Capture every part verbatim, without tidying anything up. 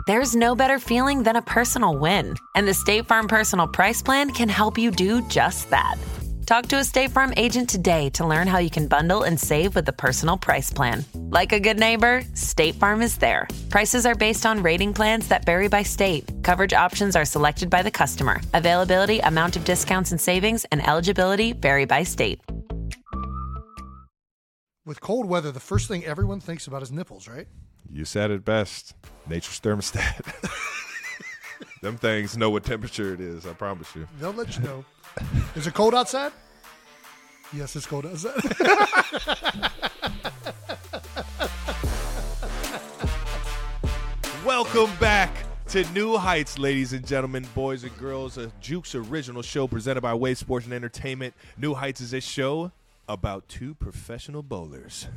There's no better feeling than a personal win. And the State Farm Personal Price Plan can help you do just that. Talk to a State Farm agent today to learn how you can bundle and save with the Personal Price Plan. Like a good neighbor, State Farm is there. Prices are based on rating plans that vary by state. Coverage options are selected by the customer. Availability, amount of discounts and savings, and eligibility vary by state. With cold weather, the first thing everyone thinks about is nipples, right? You said it best. Nature's thermostat. Them things know what temperature it is, I promise you. They'll let you know. Is it cold outside? Yes, it's cold outside. Welcome back to New Heights, ladies and gentlemen, boys and girls. A Jukes original show presented by Wave Sports and Entertainment. New Heights is a show about two professional bowlers.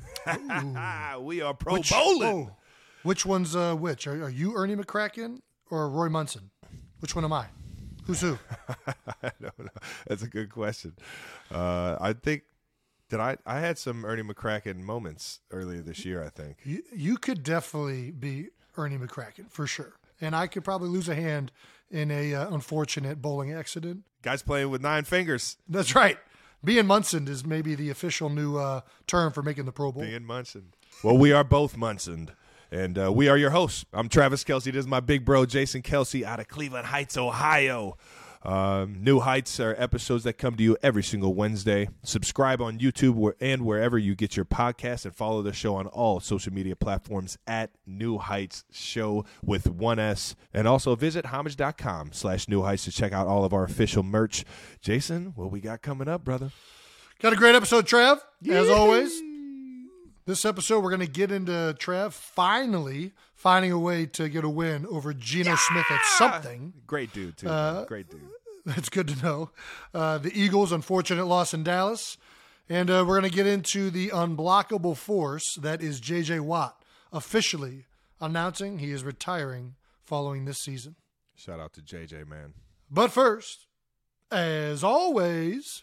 We are pro which, bowling. Oh, which one's uh, which? Are, are you Ernie McCracken or Roy Munson? Which one am I? Who's who? I don't know. That's a good question. Uh, I think that I, I had some Ernie McCracken moments earlier this year, I think. You, you could definitely be Ernie McCracken, for sure. And I could probably lose a hand in a uh, unfortunate bowling accident. Guys playing with nine fingers. That's right. Being Munson is maybe the official new uh, term for making the Pro Bowl. Being Munson. Well, we are both Munson. And uh, we are your hosts. I'm Travis Kelsey. This is my big bro, Jason Kelsey, out of Cleveland Heights, Ohio. Um, New Heights are episodes that come to you every single Wednesday. Subscribe on YouTube and wherever you get your podcasts, and follow the show on all social media platforms at New Heights Show with one S. And also visit homage.com slash New Heights to check out all of our official merch. Jason, what we got coming up, brother? Got a great episode, Trav, Yay! As always. This episode, we're going to get into Trav finally finding a way to get a win over Geno yeah! Smith at something. Great dude, too. Uh, Great dude. That's good to know. Uh, the Eagles' unfortunate loss in Dallas. And uh, we're going to get into the unblockable force that is J J. Watt, officially announcing he is retiring following this season. Shout out to J J, man. But first, as always,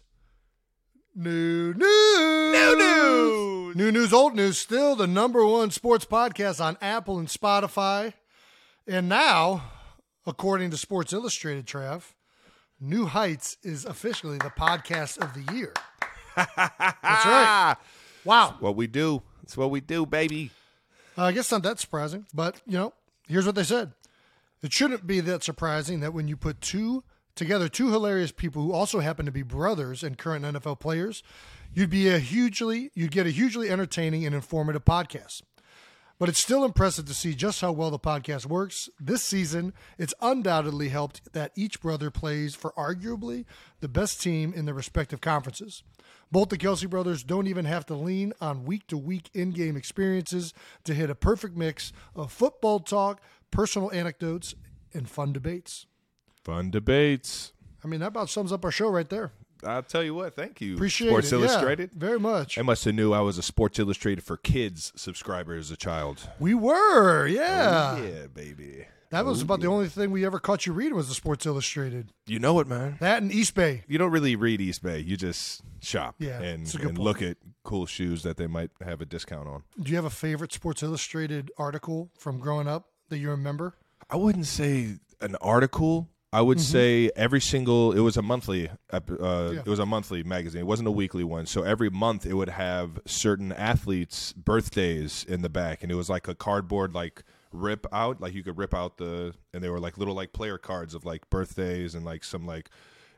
new news. New news. New news, old news. Still the number one sports podcast on Apple and Spotify. And now, according to Sports Illustrated, Trav, New Heights is officially the podcast of the year. That's right. Wow. It's what we do. It's what we do, baby. Uh, I guess not that surprising, but, you know, here's what they said. It shouldn't be that surprising that when you put two together, two hilarious people who also happen to be brothers and current N F L players, you'd be a hugely, you'd get a hugely entertaining and informative podcast. But it's still impressive to see just how well the podcast works. This season, it's undoubtedly helped that each brother plays for arguably the best team in their respective conferences. Both the Kelsey brothers don't even have to lean on week-to-week in-game experiences to hit a perfect mix of football talk, personal anecdotes, and fun debates. Fun debates. I mean, that about sums up our show right there. I'll tell you what. Thank you. Appreciate Sports it. Illustrated. Yeah, very much. I must have knew I was a Sports Illustrated for Kids subscriber as a child. We were, yeah. Oh, yeah, baby. That was oh, about yeah. the only thing we ever caught you reading was the Sports Illustrated. You know it, man. That and East Bay. You don't really read East Bay. You just shop Yeah, and, it's a good and point. look at cool shoes that they might have a discount on. Do you have a favorite Sports Illustrated article from growing up that you remember? I wouldn't say an article. I would Mm-hmm. say every single, it was a monthly, uh, Yeah. it was a monthly magazine. It wasn't a weekly one. So every month it would have certain athletes' birthdays in the back. And it was like a cardboard, like rip out, like you could rip out the, and they were like little like player cards of like birthdays and like some like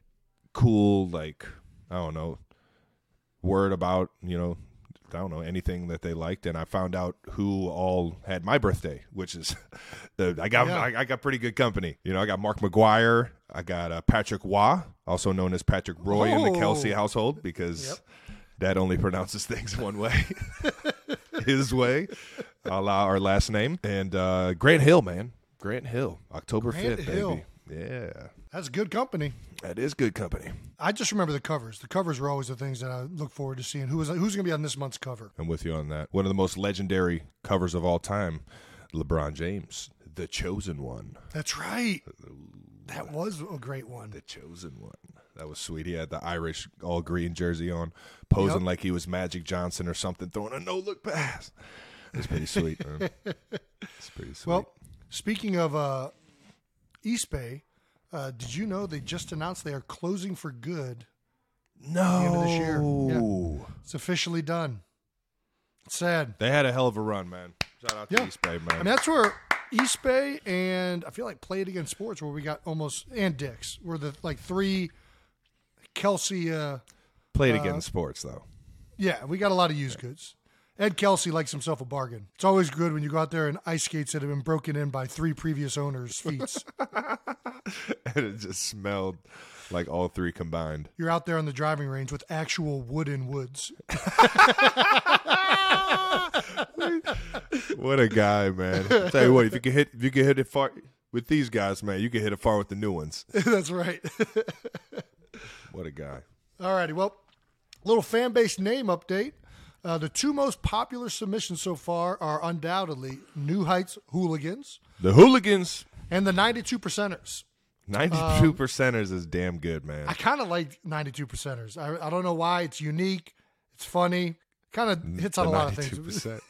cool, like, I don't know, word about, you know, I don't know, anything that they liked. And I found out who all had my birthday, which is, the I got Yeah. I, I got pretty good company. You know, I got Mark McGuire. I got uh, Patrick Waugh, also known as Patrick Roy in the Oh. Kelsey household, because Yep. Dad only pronounces things one way, his way, a la our last name. And uh, Grant Hill, man. Grant Hill, October Grant fifth, Hill. baby. Yeah, That's good company. that is good company. I just remember the covers. The covers were always the things that I look forward to seeing. Who was who's going to be on this month's cover? I'm with you on that. One of the most legendary covers of all time, LeBron James, The Chosen One. That's right. That was a great one. The Chosen One. That was sweet. He had the Irish all green jersey on, posing Yep. like he was Magic Johnson or something, throwing a no-look pass. It was pretty sweet, man. It's pretty sweet. Well, Speaking of uh, East Bay, uh, did you know they just announced they are closing for good No. at the end of this year? Yeah. It's officially done. It's sad. They had a hell of a run, man. Shout out to Yeah. East Bay, man. I mean, that's where East Bay and I feel like Play It Again Sports, where we got almost, and Dick's, were the like three Kelsey. Uh, Played uh, against sports, though. yeah, we got a lot of used goods. Ed Kelsey likes himself a bargain. It's always good when you go out there and ice skates that have been broken in by three previous owners' feet. And it just smelled like all three combined. You're out there on the driving range with actual wooden woods. What a guy, man! I'll tell you what, if you can hit, if you can hit it far with these guys, man, you can hit it far with the new ones. That's right. What a guy! All righty. Well, little fan base name update. Uh, the two most popular submissions so far are undoubtedly New Heights Hooligans The Hooligans, and the ninety-two percenters. ninety-two percenters is damn good, man. I kind of like ninety-two percenters. I, I don't know why. It's unique. It's funny. Kind of hits on The a lot of ninety-two things. percent.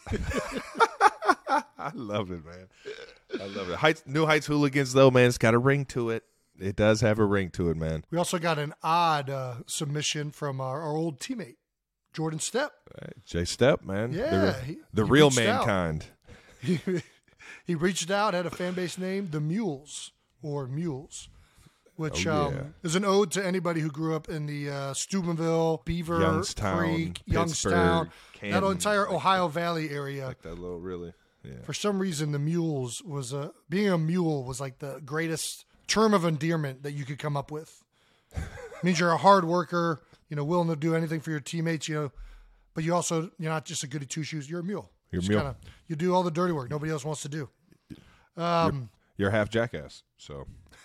I love it, man. I love it. Heights, New Heights Hooligans, though, man, it's got a ring to it. It does have a ring to it, man. We also got an odd uh, submission from our, our old teammate, Jordan Stepp. Right. Jay Stepp, man. Yeah, The, he- the he real reached out. mankind. He, he reached out, had a fan base name, the Mules, or Mules, which Oh, um, yeah. is an ode to anybody who grew up in the uh, Steubenville, Beaver Youngstown, Creek, Pittsburgh, Youngstown, that Camden. entire Ohio Valley area. Like that little, really. Yeah. For some reason, the Mules was a, being a mule was like the greatest term of endearment that you could come up with. It means you're a hard worker, you know, willing to do anything for your teammates, you know, but you also, you're not just a goody two shoes. You're a mule. You're a Just mule. Kinda, you do all the dirty work nobody else wants to do. Um, You're half jackass, so.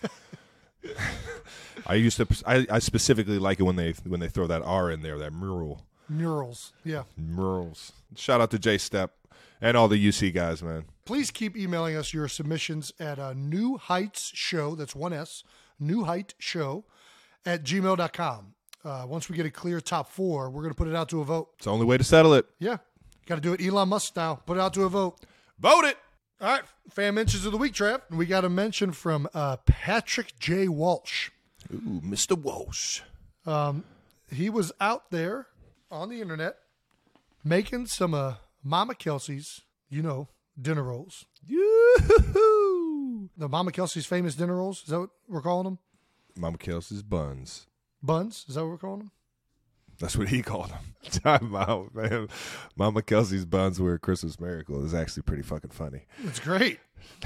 I used to. I, I specifically like it when they when they throw that R in there, that mural. Murals. Yeah. Murals. Shout out to Jay Stepp and all the U C guys, man. Please keep emailing us your submissions at uh, New Heights Show. That's one S. New Height Show at gmail dot com. Uh, once we get a clear top four, we're going to put it out to a vote. It's the only way to settle it. Yeah. Got to do it Elon Musk style. Put it out to a vote. Vote it. All right. Fan mentions of the week, Trev. We got a mention from uh, Patrick J. Walsh. Ooh, Mister Walsh. He was out there on the internet making some uh, Mama Kelsey's, you know, dinner rolls. Yoo-hoo. The Mama Kelsey's famous dinner rolls. Is that what we're calling them? Mama Kelsey's buns. Buns? Is that what we're calling them? That's what he called them. Time out, man. Mama Kelsey's buns were a Christmas miracle. It's actually pretty fucking funny. It's great.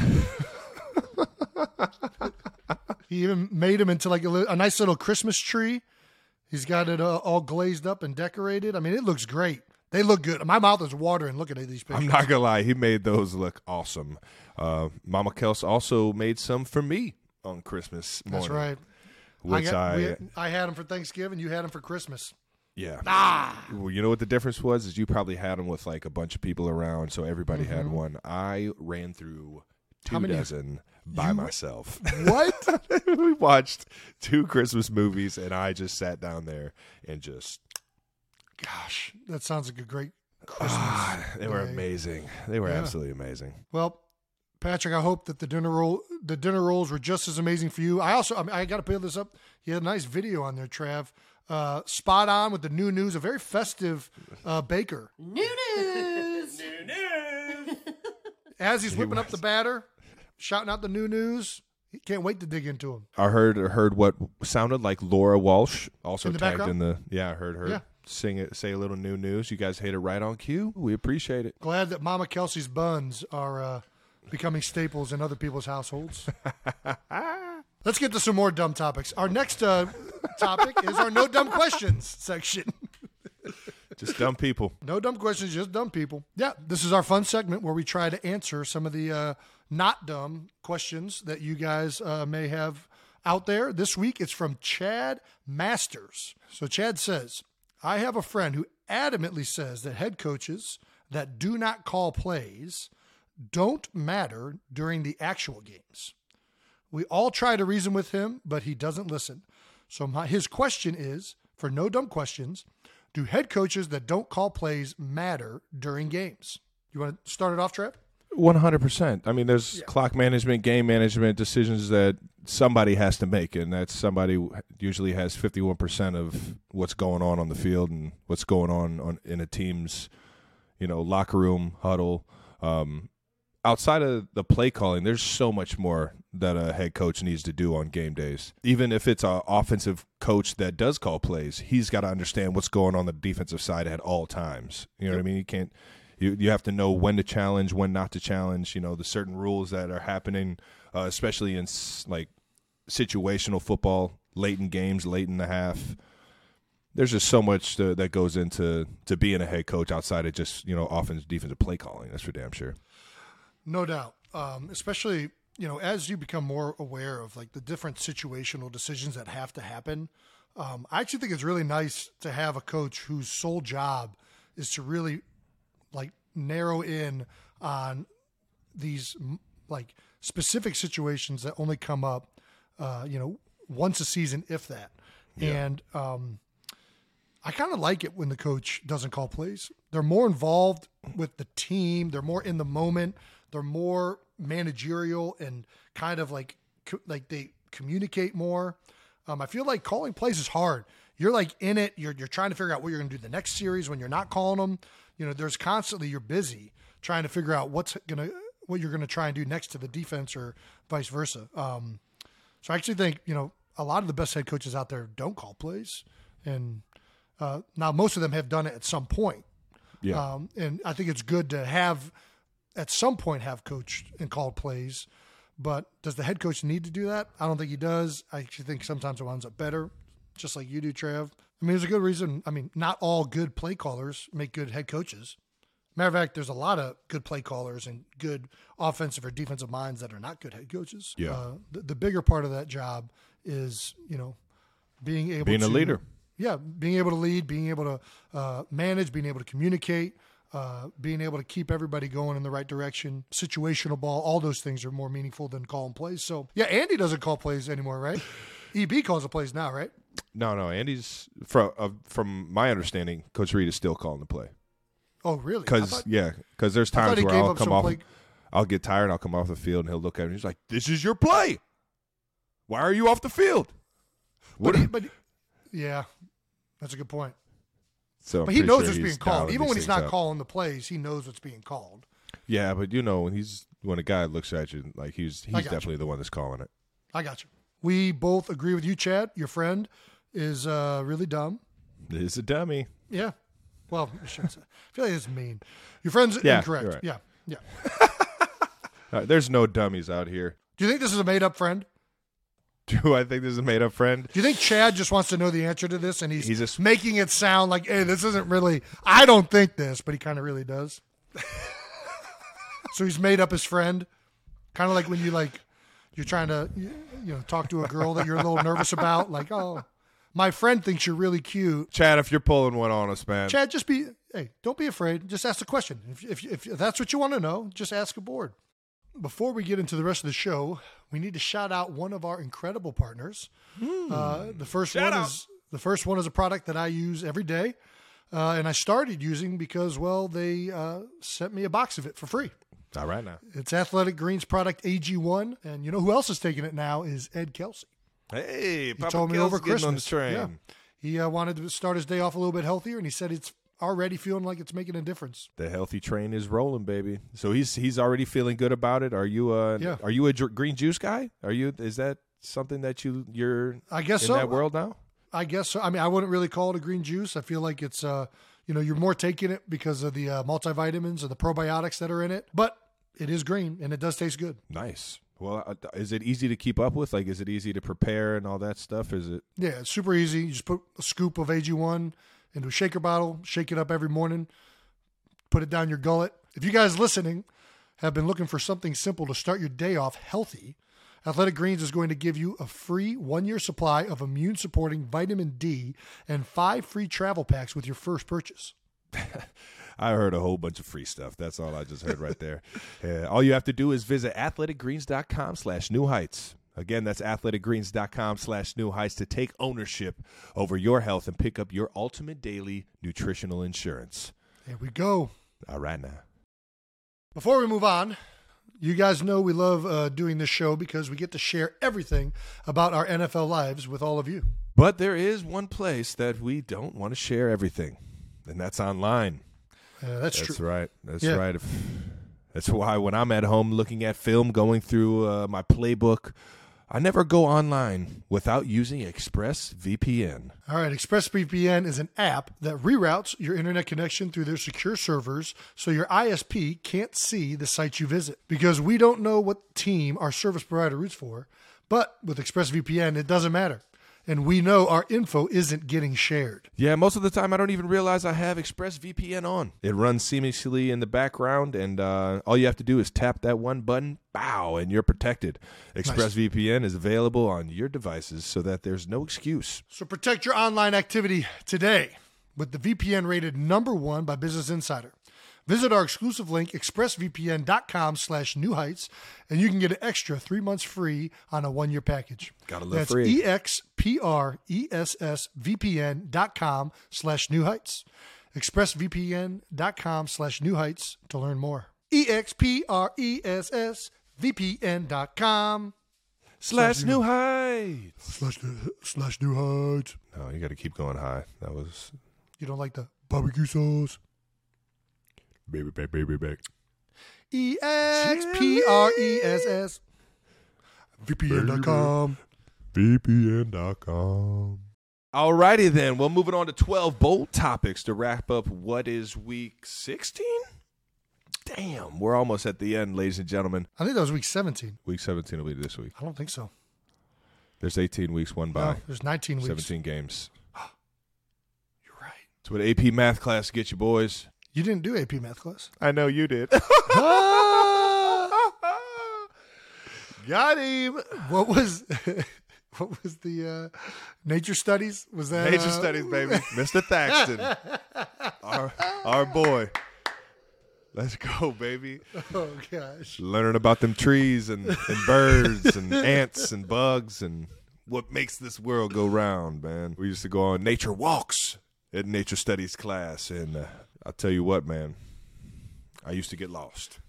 He even made them into like a, li- a nice little Christmas tree. He's got it uh, all glazed up and decorated. I mean, it looks great. They look good. My mouth is watering looking at these pictures. I'm not gonna lie, he made those look awesome. Uh, Mama Kels also made some for me on Christmas morning. That's right. Which I, got, I, we, I had them for Thanksgiving. You had them for Christmas. yeah. Ah, Well, you know what the difference was? Is you probably had them with like a bunch of people around, so everybody had Mm-hmm. one. I ran through two How many- dozen by You- myself. what? We watched two Christmas movies, and I just sat down there and just. Gosh, that sounds like a great Christmas. Ah, they were day. amazing. They were Yeah. absolutely amazing. Well, Patrick, I hope that the dinner roll, the dinner rolls were just as amazing for you. I also, I, mean, I got to put this up. He had a nice video on there, Trav. Uh, spot on with the new news. A very festive uh, baker. New news. New news. As he's whipping up the batter, shouting out the new news. He can't wait to dig into him. I heard heard what sounded like Laura Walsh also In the tagged background? in the. Yeah, I heard her Yeah. sing it, say a little new news. You guys hit it right on cue. We appreciate it. Glad that Mama Kelsey's buns are uh, becoming staples in other people's households. Let's get to some more dumb topics. Our next uh, topic is our no dumb questions section. Just dumb people. No dumb questions, just dumb people. Yeah, this is our fun segment where we try to answer some of the uh, not dumb questions that you guys uh, may have out there. This week it's from Chad Masters. So Chad says, I have a friend who adamantly says that head coaches that do not call plays don't matter during the actual games. We all try to reason with him, but he doesn't listen. So my, his question is, for no dumb questions, do head coaches that don't call plays matter during games? You want to start it off, Trev? one hundred percent. I mean, there's Yeah. clock management, game management decisions that somebody has to make, and that somebody usually has fifty-one percent of what's going on on the field and what's going on, on in a team's, you know, locker room, huddle. Um, outside of the play calling, there's so much more that a head coach needs to do on game days. Even if it's an offensive coach that does call plays, he's got to understand what's going on the defensive side at all times. You know what I mean? You can't you you have to know when to challenge, when not to challenge, you know, the certain rules that are happening, uh, especially in like situational football, late in games, late in the half. There's just so much to, that goes into to being a head coach outside of just, you know, offense, defensive play calling. That's for damn sure. No doubt. Um, especially, you know, as you become more aware of like the different situational decisions that have to happen. Um, I actually think it's really nice to have a coach whose sole job is to really like narrow in on these like specific situations that only come up, uh, you know, once a season, if that. Yeah. And um, I kind of like it when the coach doesn't call plays. They're more involved with the team. They're more in the moment. They're more managerial and kind of like co- like they communicate more. Um, I feel like calling plays is hard. You're like in it. You're you're trying to figure out what you're going to do the next series when you're not calling them. You know, there's constantly you're busy trying to figure out what's gonna what you're going to try and do next to the defense or vice versa. Um, so I actually think you know a lot of the best head coaches out there don't call plays, and uh, now most of them have done it at some point. Yeah, um, and I think it's good to have at some point have coached and called plays. But does the head coach need to do that? I don't think he does. I actually think sometimes it winds up better, just like you do, Trev. I mean, there's a good reason. I mean, not all good play callers make good head coaches. Matter of fact, there's a lot of good play callers and good offensive or defensive minds that are not good head coaches. Yeah. Uh, the, the bigger part of that job is, you know, being able being to, a leader. Yeah, being able to lead, being able to uh, manage, being able to communicate, uh, being able to keep everybody going in the right direction, situational ball, all those things are more meaningful than calling plays. So, yeah, Andy doesn't call plays anymore, right? E B calls the plays now, right? No, no. Andy's, from, uh, from my understanding, Coach Reed is still calling the play. Oh, really? Because, yeah, because there's times where I'll come off, play... I'll get tired, I'll come off the field, and he'll look at me and he's like, this is your play. Why are you off the field? What? But, he, but yeah, that's a good point. So but he knows sure what's being called. Even when he's not up. calling the plays, he knows what's being called. Yeah, but you know, when he's when a guy looks at you, like he's he's definitely you. the one that's calling it. I got you. We both agree with you, Chad. Your friend is uh, really dumb. He's a dummy. Yeah. Well, I feel like it's mean. Your friend's yeah, incorrect. Right. Yeah. Yeah. uh, there's no dummies out here. Do you think this is a made-up friend? Do I think this is a made-up friend? Do you think Chad just wants to know the answer to this, and he's, he's just making it sound like, hey, this isn't really, I don't think this, but he kind of really does. So he's made up his friend, kind of like when you, like, you're trying to, you know, talk to a girl that you're a little nervous about, like, oh, my friend thinks you're really cute. Chad, if you're pulling one on us, man. Chad, just be, hey, don't be afraid. Just ask the question. If, if, if that's what you want to know, just ask a board. Before we get into the rest of the show, we need to shout out one of our incredible partners. Mm. Uh, the first shout one out. is the first one is a product that I use every day, uh, and I started using because, well, they uh, sent me a box of it for free. All right now. It's Athletic Greens product A G one, and you know who else is taking it now is Ed Kelsey. Hey, he Papa told me Kelsey's over Christmas. On the train. Yeah. He uh, wanted to start his day off a little bit healthier, and he said it's already feeling like it's making a difference. The healthy train is rolling, baby. So he's he's already feeling good about it. Are you a yeah. Are you a dr- green juice guy? Are you? Is that something that you you're? I guess in so. that world now. I guess so. I mean, I wouldn't really call it a green juice. I feel like it's uh, you know, you're more taking it because of the uh, multivitamins and the probiotics that are in it, but it is green and it does taste good. Nice. Well, uh, is it easy to keep up with? Like, is it easy to prepare and all that stuff? Is it? Yeah, it's super easy. You just put a scoop of A G one into a shaker bottle, shake it up every morning, put it down your gullet. If you guys listening have been looking for something simple to start your day off healthy, Athletic Greens is going to give you a free one-year supply of immune-supporting vitamin D and five free travel packs with your first purchase. I heard a whole bunch of free stuff. That's all I just heard right there. Uh, all you have to do is visit athleticgreens.com slash new heights. Again, that's athleticgreens.com slash new heights to take ownership over your health and pick up your ultimate daily nutritional insurance. There we go. All right now. Before we move on, you guys know we love uh, doing this show because we get to share everything about our N F L lives with all of you. But there is one place that we don't want to share everything, and that's online. Uh, that's, that's true. right. That's Yeah. right. If, that's why when I'm at home looking at film, going through uh, my playbook, I never go online without using ExpressVPN. All right, ExpressVPN is an app that reroutes your internet connection through their secure servers so your I S P can't see the sites you visit. Because we don't know what team our service provider roots for, but with ExpressVPN, it doesn't matter. And we know our info isn't getting shared. Yeah, most of the time I don't even realize I have ExpressVPN on. It runs seamlessly in the background, and uh, all you have to do is tap that one button, bow, and you're protected. ExpressVPN is available on your devices so that there's no excuse. So protect your online activity today with the V P N rated number one by Business Insider. Visit our exclusive link, expressvpn.com slash new heights, and you can get an extra three months free on a one-year package. Gotta love That's free. E-X-P-R-E-S-S-V-P-N.com slash new heights. expressvpn.com slash new heights to learn more. E-X-P-R-E-S-S-V-P-N.com Slash new heights. slash, slash new heights. No, you got to keep going high. That was You don't like the barbecue sauce? baby back, baby back. E X P R E S S V P N dot com. V P N dot com. Alrighty then. Well, moving on to twelve bold topics to wrap up what is week sixteen? Damn, we're almost at the end, ladies and gentlemen. I think that was week seventeen. Week seventeen will be this week. I don't think so. There's eighteen weeks, one by. No, there's nineteen weeks. seventeen games. You're right. That's what A P math class gets you, boys. You didn't do A P math class. I know you did. Got him. What was what was the uh, nature studies? Was that Nature uh, studies, baby. Mister Thaxton. our, our boy. Let's go, baby. Oh gosh. Learning about them trees and, and birds and ants and bugs and what makes this world go round, man. We used to go on nature walks at nature studies class, and uh, I'll tell you what, man, I used to get lost.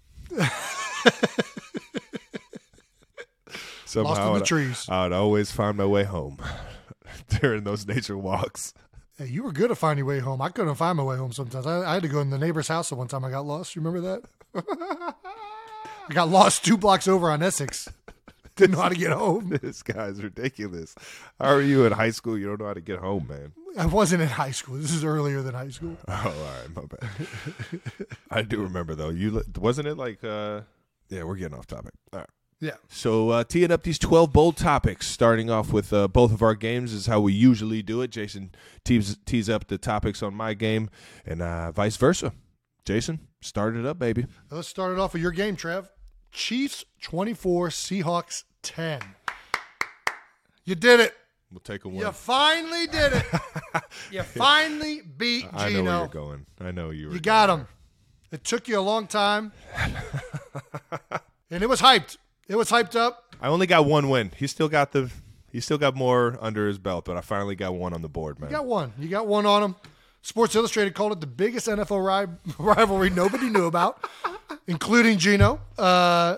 Somehow Lost in the I'd- trees. I would always find my way home during those nature walks. Hey, you were good at finding your way home. I couldn't find my way home sometimes. I, I had to go in the neighbor's house the one time I got lost. You remember that? I got lost two blocks over on Essex. Didn't know how to get home. This guy's ridiculous. How are you in high school? You don't know how to get home, man. I wasn't in high school. This is earlier than high school. Oh, all right, my bad. I do remember though. You li- wasn't it like? Uh, yeah, we're getting off topic. All right. Yeah. So uh, teeing up these twelve bold topics, starting off with uh, both of our games is how we usually do it. Jason tees tees up the topics on my game, and uh, vice versa. Jason, start it up, baby. Let's start it off with your game, Trev. Chiefs twenty-four, Seahawks ten. You did it. We'll take a win. You finally did it. You finally beat Gino. I know where you're going. I know you. Were You got going him. It took you a long time. And it was hyped. It was hyped up. I only got one win. He still got the. He still got more under his belt, but I finally got one on the board, man. You got one. You got one on him. Sports Illustrated called it the biggest N F L ri- rivalry nobody knew about, including Gino. Uh,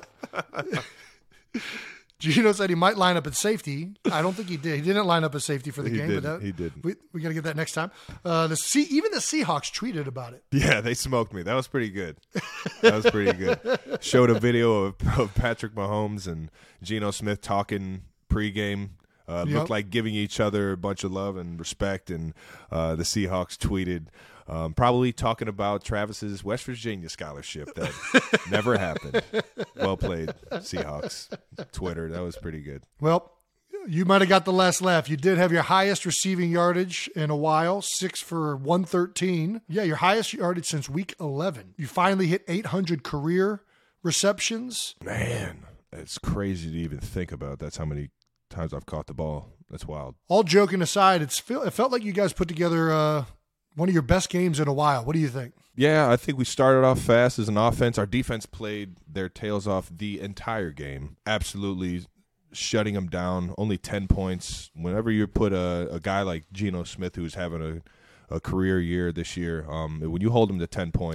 Gino said he might line up at safety. I don't think he did. He didn't line up at safety for the He game. didn't. But that, He didn't. We, we got to get that next time. Uh, the C, even the Seahawks tweeted about it. Yeah, they smoked me. That was pretty good. That was pretty good. Showed a video of, of Patrick Mahomes and Geno Smith talking pregame. Uh, Yep. Looked like giving each other a bunch of love and respect. And uh, the Seahawks tweeted, um, probably talking about Travis's West Virginia scholarship that never happened. Well played, Seahawks. Twitter, that was pretty good. Well, you might have got the last laugh. You did have your highest receiving yardage in a while, six for one thirteen. Yeah, your highest yardage since week eleven. You finally hit eight hundred career receptions. Man, it's crazy to even think about. That's how many times I've caught the ball. That's wild. All joking aside, it's feel, it felt like you guys put together uh, one of your best games in a while. What do you think? Yeah, I think we started off fast as an offense. Our defense played their tails off the entire game, absolutely shutting them down. Only ten points. Whenever you put a, a guy like Geno Smith, who's having a, a career year this year, um, when you hold him to ten points,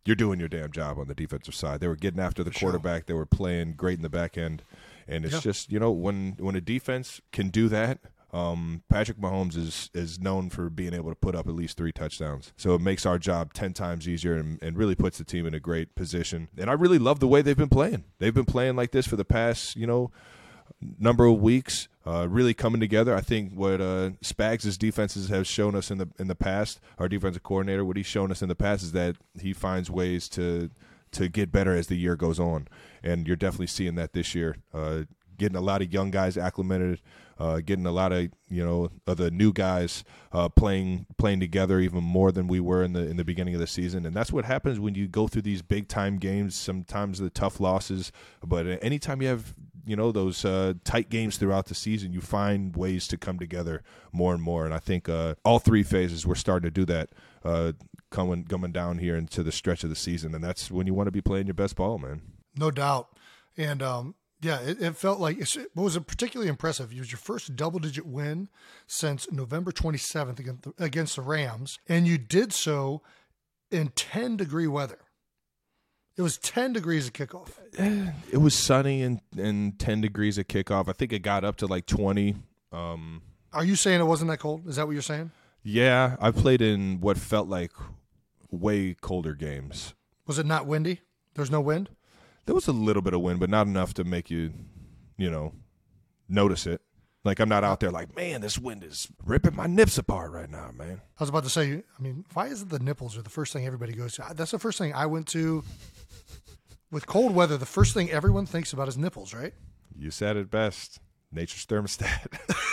you're doing your damn job on the defensive side. They were getting after the For quarterback. Sure. They were playing great in the back end. And it's yeah. just, you know, when when a defense can do that, um, Patrick Mahomes is is known for being able to put up at least three touchdowns. So it makes our job ten times easier and, and really puts the team in a great position. And I really love the way they've been playing. They've been playing like this for the past, you know, number of weeks, uh, really coming together. I think what uh, Spags' defenses have shown us in the in the past, our defensive coordinator, what he's shown us in the past is that he finds ways to to get better as the year goes on. And you're definitely seeing that this year, uh, getting a lot of young guys acclimated, uh, getting a lot of, you know, of the new guys uh, playing playing together even more than we were in the in the beginning of the season. And that's what happens when you go through these big-time games, sometimes the tough losses. But anytime you have, you know, those uh, tight games throughout the season, you find ways to come together more and more. And I think uh, all three phases, we're starting to do that uh, coming coming down here into the stretch of the season. And that's when you want to be playing your best ball, man. No doubt. And, um, yeah, it, it felt like it's, it was a particularly impressive. It was your first double-digit win since November twenty-seventh against the, against the Rams, and you did so in ten-degree weather. It was ten degrees at kickoff. It was sunny and, and ten degrees at kickoff. I think it got up to like twenty. Um, Are you saying it wasn't that cold? Is that what you're saying? Yeah, I played in what felt like way colder games. Was it not windy? There's no wind? There was a little bit of wind, but not enough to make you, you know, notice it. Like, I'm not out there like, man, this wind is ripping my nips apart right now, man. I was about to say, I mean, why isn't the nipples are the first thing everybody goes to? That's the first thing I went to. With cold weather, the first thing everyone thinks about is nipples, right? You said it best. Nature's thermostat.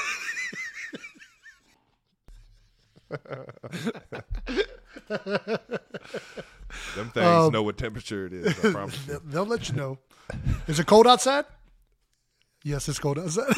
Them things um, know what temperature it is, I promise you. They'll let you know. Is it cold outside? Yes, it's cold outside.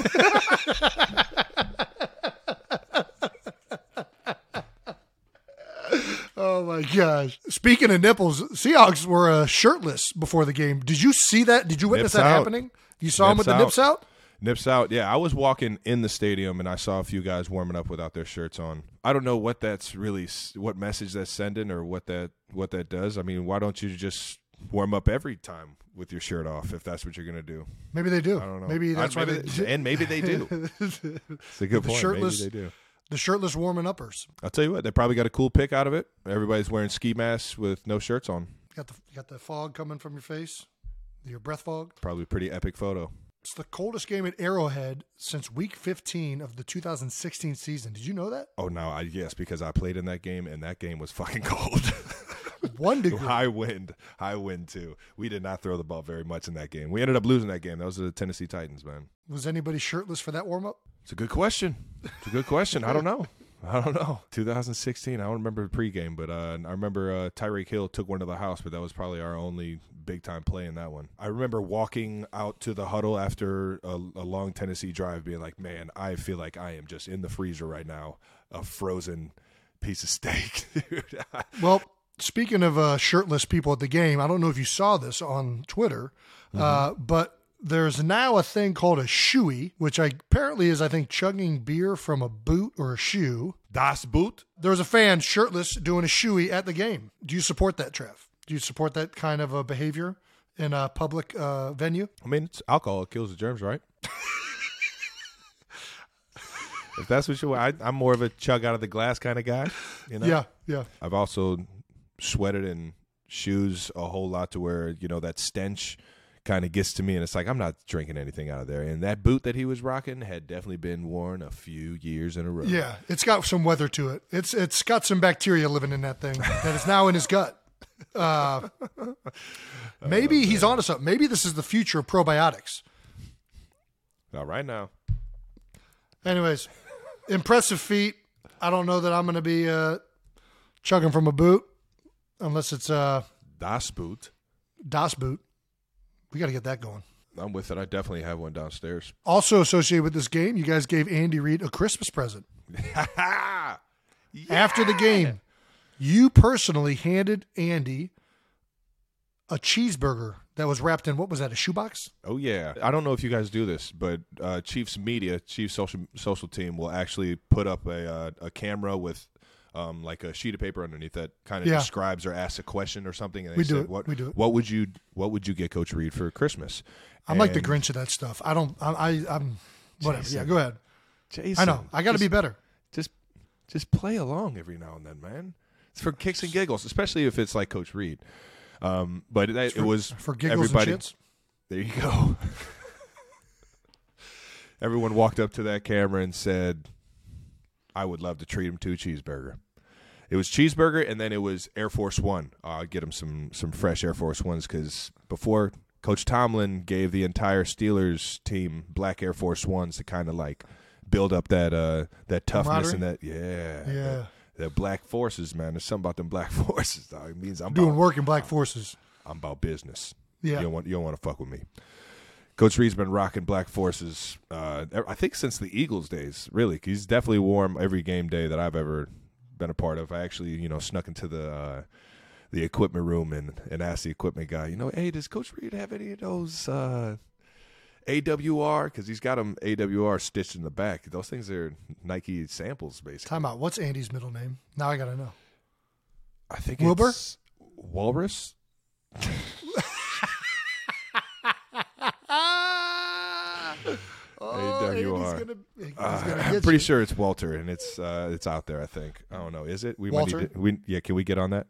Oh, my gosh. Speaking of nipples, Seahawks were uh, shirtless before the game. Did you see that? Did you witness nips that out. happening? You saw nips them with the out. nips out? Nips out. Yeah, I was walking in the stadium, and I saw a few guys warming up without their shirts on. I don't know what that's really, what message that's sending or what that what that does. I mean, why don't you just warm up every time with your shirt off if that's what you're going to do? Maybe they do. I don't know. Maybe that's I, maybe why they, they And maybe they do. It's a good the point. Shirtless, maybe they do. The shirtless warming uppers. I'll tell you what, they probably got a cool pic out of it. Everybody's wearing ski masks with no shirts on. You got the, you got the fog coming from your face, your breath fog. Probably a pretty epic photo. It's the coldest game at Arrowhead since week fifteen of the two thousand sixteen season. Did you know that? Oh, no, I, yes, because I played in that game, and that game was fucking cold. One degree. High wind. High wind, too. We did not throw the ball very much in that game. We ended up losing that game. Those are the Tennessee Titans, man. Was anybody shirtless for that warm-up? It's a good question. It's a good question. I don't know. I don't know. two thousand sixteen, I don't remember the pregame, but uh, I remember uh, Tyreek Hill took one to the house, but that was probably our only big-time play in that one. I remember walking out to the huddle after a, a long Tennessee drive being like, man, I feel like I am just in the freezer right now, a frozen piece of steak. Well, speaking of uh, shirtless people at the game, I don't know if you saw this on Twitter, mm-hmm. uh, but there's now a thing called a shoey, which I, apparently is, I think, chugging beer from a boot or a shoe. Das Boot? There was a fan shirtless doing a shoey at the game. Do you support that, Trev? Do you support that kind of a behavior in a public uh, venue? I mean, it's alcohol. It kills the germs, right? If that's what you want, I, I'm more of a chug out of the glass kind of guy. You know? Yeah, yeah. I've also sweated in shoes a whole lot to where, you know, that stench kind of gets to me, and it's like I'm not drinking anything out of there. And that boot that he was rocking had definitely been worn a few years in a row. Yeah, it's got some weather to it. It's It's got some bacteria living in that thing that is now in his gut. Uh, maybe oh, he's onto something. Maybe this is the future of probiotics. Not right now. Anyways, impressive feat. I don't know that I'm going to be uh, chugging from a boot unless it's uh, Das Boot. Das Boot. We got to get that going. I'm with it. I definitely have one downstairs. Also associated with this game, you guys gave Andy Reid a Christmas present. Yeah. After the game, you personally handed Andy a cheeseburger that was wrapped in, what was that, a shoebox? Oh, yeah. I don't know if you guys do this, but uh, Chiefs Media, Chiefs social social team will actually put up a uh, a camera with um, like a sheet of paper underneath that kind of Yeah. describes or asks a question or something. And they We do said, it. What, We do it. What would you What would you get Coach Reed for Christmas? I'm like the And Grinch of that stuff. I don't. I, I I'm whatever. Jason. Yeah, go ahead. Jason, I know. I got to just- be better. Just just play along every now and then, man. It's for kicks and giggles, especially if it's like Coach Reed. Um, but it, it For- was for giggles everybody. and shits. There you go. Everyone walked up to that camera and said, I would love to treat him to a cheeseburger. It was cheeseburger, and then it was Air Force One. Uh, I'd get him some some fresh Air Force Ones because before Coach Tomlin gave the entire Steelers team black Air Force Ones to kind of like build up that uh, that toughness and that yeah Yeah. that, that black forces, man. There's something about them black forces, dog. It means I'm Doing about, work in Black Forces. I'm about business. Yeah. You don't want you don't want to fuck with me. Coach Reed's been rocking black forces, uh, I think, since the Eagles days. Really, he's definitely worn every game day that I've ever been a part of. I actually, you know, snuck into the uh, the equipment room and, and asked the equipment guy, you know, hey, does Coach Reed have any of those uh, A W R? Because he's got them A W R stitched in the back. Those things are Nike samples, basically. Time out. What's Andy's middle name? Now I got to know. I think Wilbur? it's Walrus. Oh, A W R. Andy's gonna, he's Uh, gonna I'm get pretty you. sure it's Walter, and it's uh, it's out there. I think. I don't know. Is it? We might Walter? need to, we yeah. Can we get on that?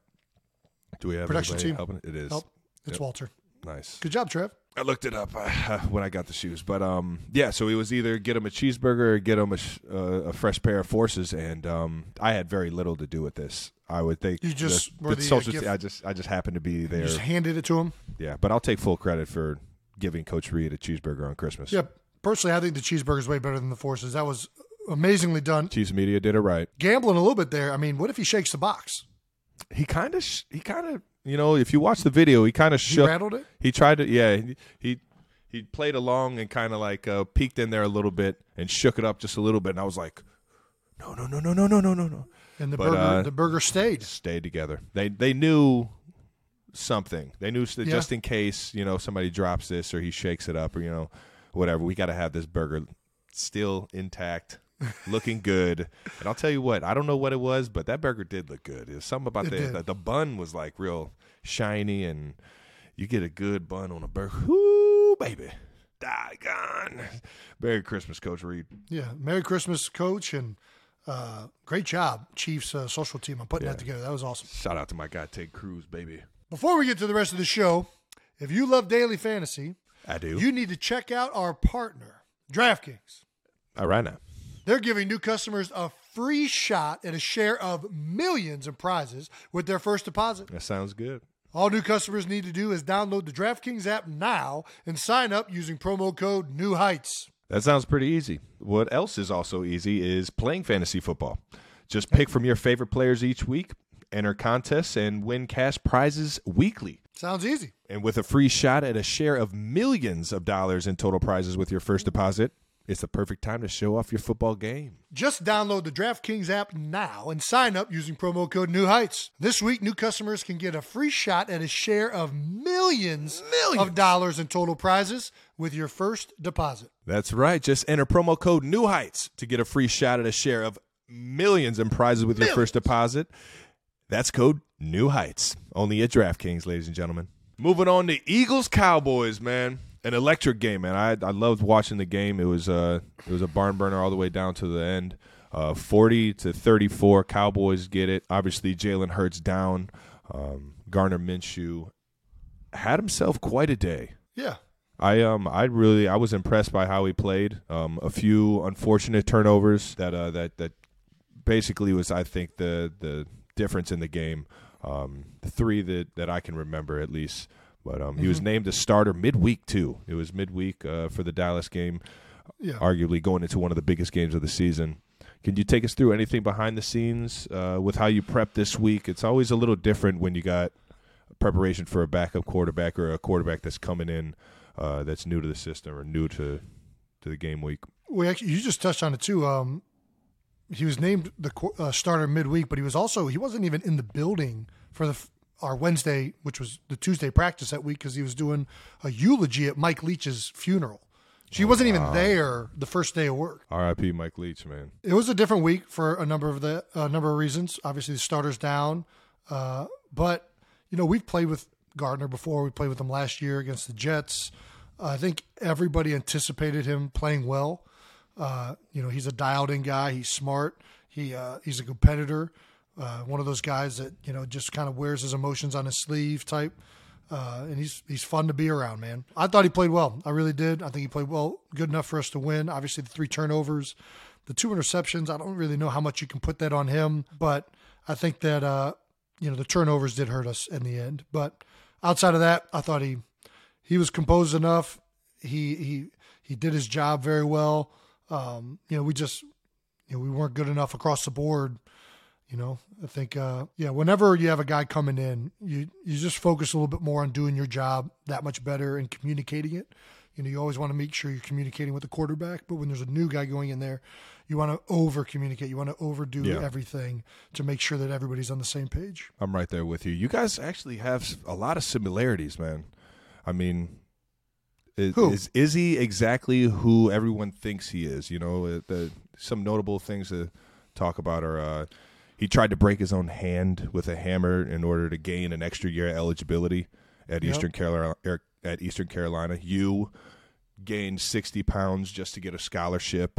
Do we have Production anybody team. helping? It is. Nope. It's Yep. Walter. Nice. Good job, Trev. I looked it up uh, when I got the shoes, but um, yeah. So it was either get him a cheeseburger or get him a, sh- uh, a fresh pair of forces, and um, I had very little to do with this. I would think You just the, were the the, uh, social. gift- I just I just happened to be You there. just handed it to him. Yeah, but I'll take full credit for giving Coach Reed a cheeseburger on Christmas. Yeah. Personally, I think the cheeseburger is way better than the Forces. That was amazingly done. Chiefs Media did it right. Gambling a little bit there. I mean, what if he shakes the box? He kind of sh- he kind of you know if you watch the video, he kind of He shook. rattled it? He tried to, yeah. He he, he played along and kind of like uh, peeked in there a little bit and shook it up just a little bit. And I was like, no, no, no, no, no, no, no, no, no. And the But, burger, uh, the burger stayed. Stayed together. They they knew something. They knew that Yeah. just in case you know somebody drops this or he shakes it up or you know whatever. We got to have this burger still intact. Looking good, and I'll tell you what. I don't know what it was, but that burger did look good. There's something about It the, did. the the bun was like real shiny, and you get a good bun on a burger. Whoo, baby, doggone! Merry Christmas, Coach Reed. Yeah. Merry Christmas, Coach, and uh, great job, Chiefs uh, social team, on putting Yeah. that together. That was awesome. Shout out to my guy Ted Cruz, baby. Before we get to the rest of the show, if you love daily fantasy, I do. you need to check out our partner, DraftKings. All right now. They're giving new customers a free shot at a share of millions in prizes with their first deposit. That sounds good. All new customers need to do is download the DraftKings app now and sign up using promo code New Heights. That sounds pretty easy. What else is also easy is playing fantasy football. Just pick from your favorite players each week, enter contests, and win cash prizes weekly. Sounds easy. And with a free shot at a share of millions of dollars in total prizes with your first deposit, it's the perfect time to show off your football game. Just download the DraftKings app now and sign up using promo code New Heights. This week, new customers can get a free shot at a share of millions, Millions. of dollars in total prizes with your first deposit. That's right. Just enter promo code New Heights to get a free shot at a share of millions in prizes with your first deposit. That's code New Heights. Only at DraftKings, ladies and gentlemen. Moving on to Eagles Cowboys, man. An electric game, man. I I loved watching the game. It was uh it was a barn burner all the way down to the end. Uh, forty to thirty-four, Cowboys get it. Obviously, Jalen Hurts down. Um, Gardner Minshew had himself quite a day. Yeah. I um I really I was impressed by how he played. Um, a few unfortunate turnovers that uh that that basically was I think the the difference in the game. Um, three that that I can remember at least. But um, he was named a starter midweek too. It was midweek uh, for the Dallas game, Yeah. arguably going into one of the biggest games of the season. Can you take us through anything behind the scenes uh, with how you prep this week? It's always a little different when you got preparation for a backup quarterback or a quarterback that's coming in uh, that's new to the system or new to to the game week. We actually, you just touched on it too. Um, he was named the qu- uh, starter midweek, but he was also he wasn't even in the building for the our Wednesday, which was the Tuesday practice that week, because he was doing a eulogy at Mike Leach's funeral. She wasn't even there the first day of work. R I P Mike Leach, man. It was a different week for a number of the a number of reasons. Obviously, the starter's down, uh, but you know we've played with Gardner before. We played with him last year against the Jets. Uh, I think everybody anticipated him playing well. Uh, you know, he's a dialed-in guy. He's smart. He uh, he's a competitor. Uh, one of those guys that you know just kind of wears his emotions on his sleeve type. Uh, and he's he's fun to be around, man. I thought he played well. I really did. I think he played well, good enough for us to win. Obviously, the three turnovers, the two interceptions. I don't really know how much you can put that on him, but I think that uh, you know the turnovers did hurt us in the end. But outside of that, I thought he he was composed enough. He he he did his job very well. Um, you know, we just you know we weren't good enough across the board. You know, I think, uh, yeah, whenever you have a guy coming in, you, you just focus a little bit more on doing your job that much better and communicating it. You know, you always want to make sure you're communicating with the quarterback, but when there's a new guy going in there, you want to over communicate. You want to overdo Yeah. everything to make sure that everybody's on the same page. I'm right there with you. You guys actually have a lot of similarities, man. I mean, is, Who? is is he exactly who everyone thinks he is? You know, uh, the, some notable things to talk about are uh, he tried to break his own hand with a hammer in order to gain an extra year eligibility at Yep. Eastern Carolina. At Eastern Carolina, you gained sixty pounds just to get a scholarship.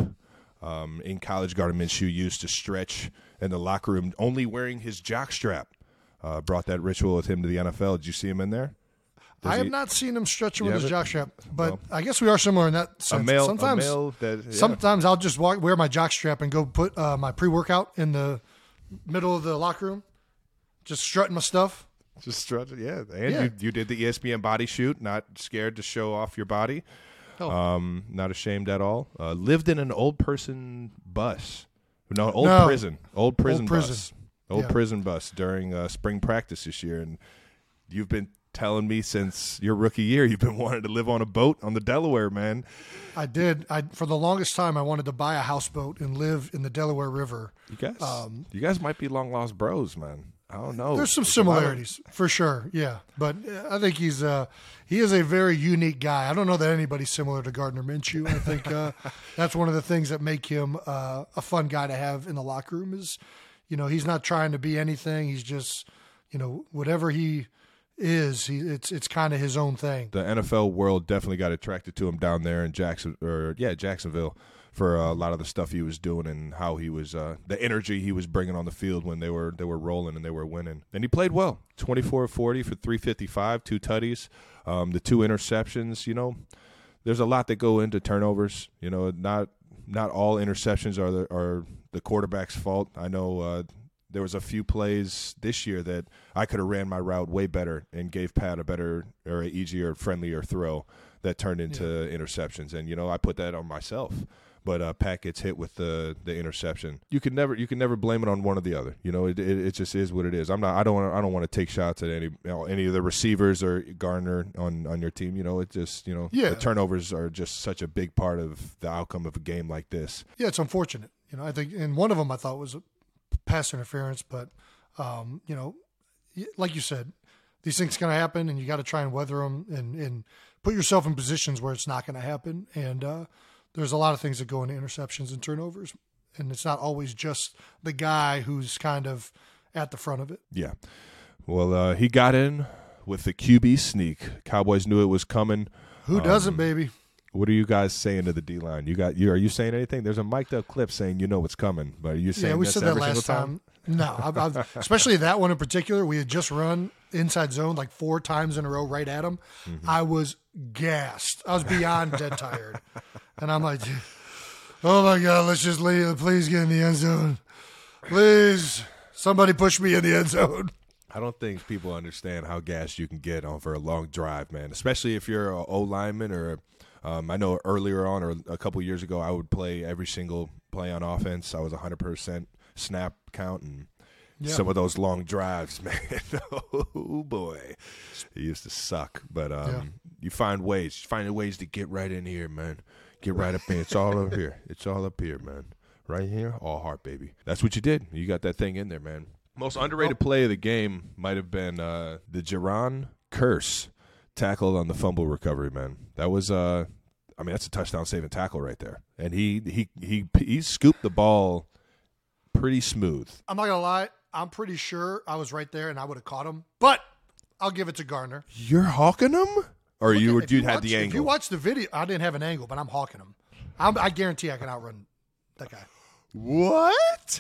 Um, in college, Gardner Minshew used to stretch in the locker room, only wearing his jockstrap. Uh, brought that ritual with him to the N F L. Did you see him in there? Does I have he- not seen him stretching You with his haven't? jockstrap, but Well, I guess we are similar in that sense. a male, sometimes, a male that, yeah. sometimes I'll just walk, wear my jockstrap and go put uh, my pre-workout in the middle of the locker room, just strutting my stuff. Just strutted, yeah. And Yeah. You, you did the E S P N body shoot, not scared to show off your body. Oh. Um, not ashamed at all. Uh, lived in an old person bus. No, old No. prison. Old prison prison. bus. Old Yeah. prison bus during uh, spring practice this year. And you've been telling me since your rookie year you've been wanting to live on a boat on the Delaware, man. I did. I for the longest time I wanted to buy a houseboat and live in the Delaware River. You guys, Um, you guys might be long lost bros, man. I don't know. There's some There's a lot of- similarities for sure. Yeah, but uh, I think he's uh, he is a very unique guy. I don't know that anybody's similar to Gardner Minshew. I think uh, that's one of the things that make him uh, a fun guy to have in the locker room. Is you know he's not trying to be anything. He's just you know whatever he is. He it's it's kind of his own thing. The N F L world definitely got attracted to him down there in Jackson, or yeah, Jacksonville, for uh, a lot of the stuff he was doing and how he was, uh, the energy he was bringing on the field when they were they were rolling and they were winning. And he played well, twenty-four of forty for three fifty-five, two tutties, um, the two interceptions. You know, there's a lot that go into turnovers. You know, not not all interceptions are the are the quarterback's fault. I know. Uh, There was a few plays this year that I could have ran my route way better and gave Pat a better or an easier, friendlier throw that turned into yeah. interceptions. And you know, I put that on myself. But uh, Pat gets hit with the the interception. You can never you can never blame it on one or the other. You know, it it, it just is what it is. I'm not. I don't. Wanna, I don't want to take shots at any you know, any of the receivers or Gardner on, on your team. You know, it just you know Yeah. the turnovers are just such a big part of the outcome of a game like this. Yeah, it's unfortunate. You know, I think, and one of them I thought was a pass interference, but um, you know, like you said, these things going to happen, and you got to try and weather them and, and put yourself in positions where it's not going to happen. And uh, there's a lot of things that go into interceptions and turnovers, and it's not always just the guy who's kind of at the front of it. Yeah. Well, uh, he got in with the Q B sneak. Cowboys knew it was coming. Who Um, doesn't, baby? What are you guys saying to the D line? You got you? Are you saying anything? There's a mic'd up clip saying you know what's coming, but are you saying Yeah, we this said that every last single time. No, I, I, especially that one in particular. We had just run inside zone like four times in a row right at him. Mm-hmm. I was gassed. I was beyond dead tired, and I'm like, "Oh my god, let's just leave. Please get in the end zone. Please, somebody push me in the end zone." I don't think people understand how gassed you can get on for a long drive, man. Especially if you're an O lineman or. Um, I know earlier on or a couple years ago, I would play every single play on offense. I was one hundred percent snap count and yeah. some of those long drives, man. Oh, boy. It used to suck. But um, yeah. you find ways. Find ways to get right in here, man. Get right up in. It's all up here. It's all up here, man. Right here, all heart, baby. That's what you did. You got that thing in there, man. Most underrated oh. play of the game might have been uh, the Jaron Curse tackle on the fumble recovery, man. That was uh I mean, that's a touchdown saving tackle right there. And he he he he scooped the ball pretty smooth. I'm not gonna lie. I'm pretty sure I was right there and I would have caught him. But I'll give it to Gardner. You're hawking him, or Look you at, you you had watch, the angle? If you watch the video, I didn't have an angle, but I'm hawking him. I'm, I guarantee I can outrun that guy. What?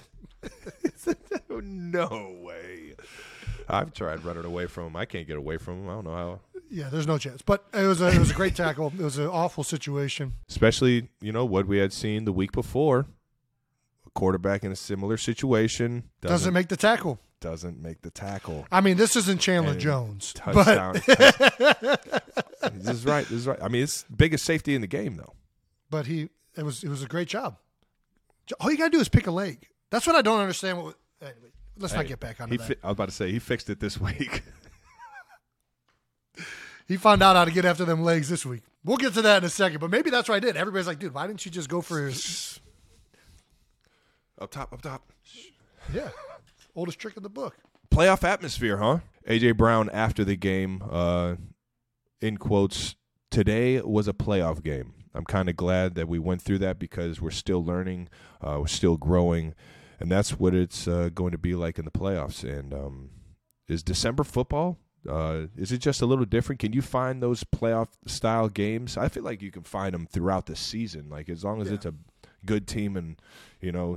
No way. I've tried running away from him. I can't get away from him. I don't know how. Yeah, there's no chance. But it was a, it was a great tackle. It was an awful situation. Especially, you know, what we had seen the week before. A quarterback in a similar situation. Doesn't, doesn't make the tackle. Doesn't make the tackle. I mean, this isn't Chandler And Jones. Touchdown. But touch, this is right. This is right. I mean, it's biggest safety in the game, though. But he, it was, it was a great job. All you got to do is pick a leg. That's what I don't understand. What, anyway, let's hey, not get back on he that. Fi- I was about to say, he fixed it this week. He found out how to get after them legs this week. We'll get to that in a second, but maybe that's what I did. Everybody's like, dude, why didn't you just go for his... Up top, up top. Yeah. Oldest trick in the book. Playoff atmosphere, huh? A J. Brown after the game, uh, in quotes, today was a playoff game. I'm kind of glad that we went through that because we're still learning, uh, we're still growing, and that's what it's uh, going to be like in the playoffs. And um, is December football, uh, is it just a little different? Can you find those playoff-style games? I feel like you can find them throughout the season, like as long as yeah. it's a good team and, you know,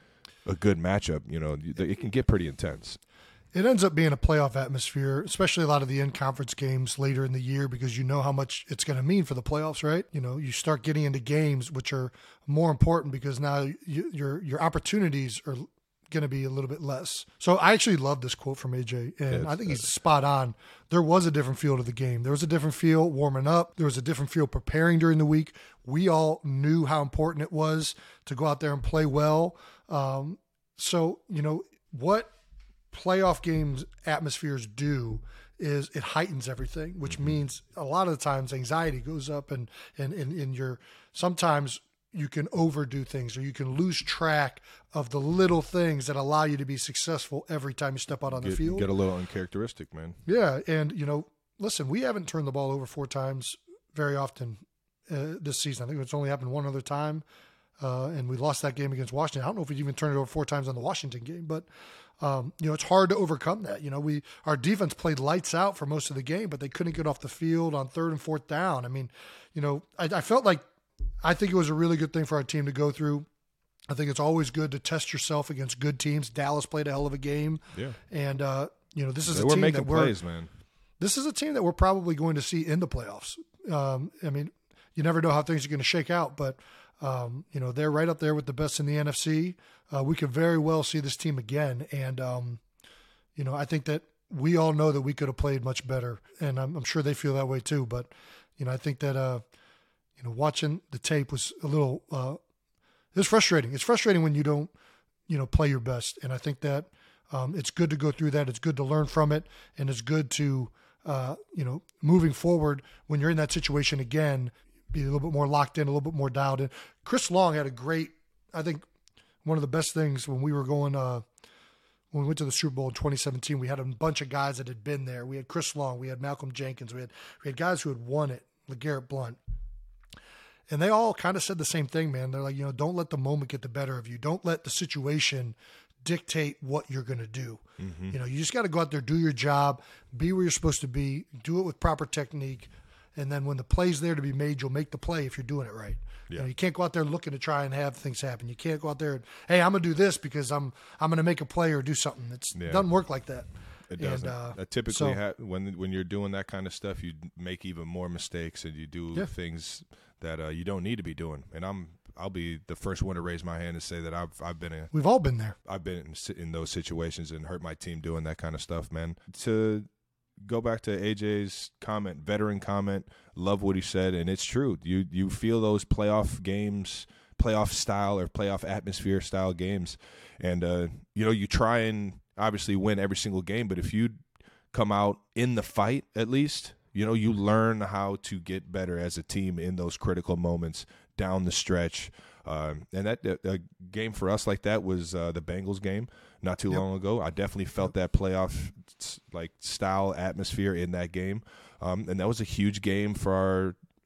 a good matchup, you know, it can get pretty intense. It ends up being a playoff atmosphere, especially a lot of the in-conference games later in the year because you know how much it's going to mean for the playoffs, right? You know, you start getting into games which are more important because now you, your your opportunities are going to be a little bit less. So I actually love this quote from A J, and yeah, I think he's spot on. There was a different feel to the game. There was a different feel warming up. There was a different feel preparing during the week. We all knew how important it was to go out there and play well. Um, so, you know, what playoff games atmospheres do is it heightens everything, which mm-hmm. means a lot of the times anxiety goes up and, and, and, and you're sometimes you can overdo things or you can lose track of the little things that allow you to be successful every time you step out on get, the field. Get a little uncharacteristic, man. Yeah. And, you know, listen, we haven't turned the ball over four times very often uh, this season. I think it's only happened one other time. Uh, and we lost that game against Washington. I don't know if we even turned it over four times on the Washington game, but um, you know, it's hard to overcome that. You know, we our defense played lights out for most of the game, but they couldn't get off the field on third and fourth down. I mean, you know, I, I felt like I think it was a really good thing for our team to go through. I think it's always good to test yourself against good teams. Dallas played a hell of a game. Yeah, and uh, you know, this is they a were team making that we're plays, man. This is a team that we're probably going to see in the playoffs. Um, I mean, you never know how things are going to shake out, but. Um, you know, they're right up there with the best in the N F C. Uh, we could very well see this team again. And, um, you know, I think that we all know that we could have played much better. And I'm, I'm sure they feel that way too. But, you know, I think that, uh, you know, watching the tape was a little, uh, it's frustrating. It's frustrating when you don't, you know, play your best. And I think that um, it's good to go through that. It's good to learn from it. And it's good to, uh, you know, moving forward when you're in that situation again, be a little bit more locked in, a little bit more dialed in. Chris Long had a great, I think, one of the best things when we were going, uh, when we went to the Super Bowl in twenty seventeen, we had a bunch of guys that had been there. We had Chris Long, we had Malcolm Jenkins, we had we had guys who had won it, LeGarrette Blount. And they all kind of said the same thing, man. They're like, you know, don't let the moment get the better of you. Don't let the situation dictate what you're going to do. Mm-hmm. You know, you just got to go out there, do your job, be where you're supposed to be, do it with proper technique. And then when the play's there to be made, you'll make the play if you're doing it right. Yeah. You know, you can't go out there looking to try and have things happen. You can't go out there and, hey, I'm going to do this because I'm I'm going to make a play or do something. It's, yeah. It doesn't work like that. It doesn't. And, uh, that typically, so, ha- when when you're doing that kind of stuff, you make even more mistakes and you do yeah. things that uh, you don't need to be doing. And I'm I'll be the first one to raise my hand and say that I've I've been in. We've all been there. I've been in, in those situations and hurt my team doing that kind of stuff, man. To go back to A J's comment, veteran comment, love what he said, and it's true. You you feel those playoff games, playoff style or playoff atmosphere style games, and uh, you know you try and obviously win every single game, but if you come out in the fight at least, you know you learn how to get better as a team in those critical moments down the stretch. Um, and that a game for us like that was uh, the Bengals game not too yep. long ago. I definitely felt that playoff like style atmosphere in that game, um, and that was a huge game for our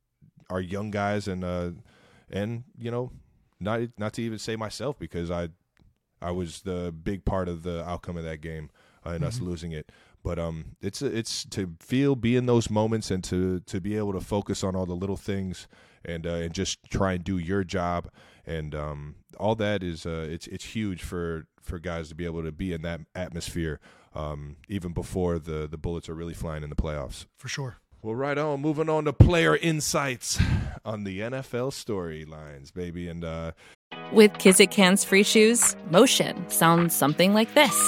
our young guys and uh, and you know, not not to even say myself because I I was the big part of the outcome of that game uh, and mm-hmm. us losing it. But um, it's it's to feel, be in those moments, and to, to be able to focus on all the little things, and uh, and just try and do your job, and um, all that is uh, it's it's huge for, for guys to be able to be in that atmosphere, um, even before the the bullets are really flying in the playoffs. For sure. Well, right on. Moving on to player insights on the N F L storylines, baby, and uh, with Kizik Hands Free Shoes, motion sounds something like this.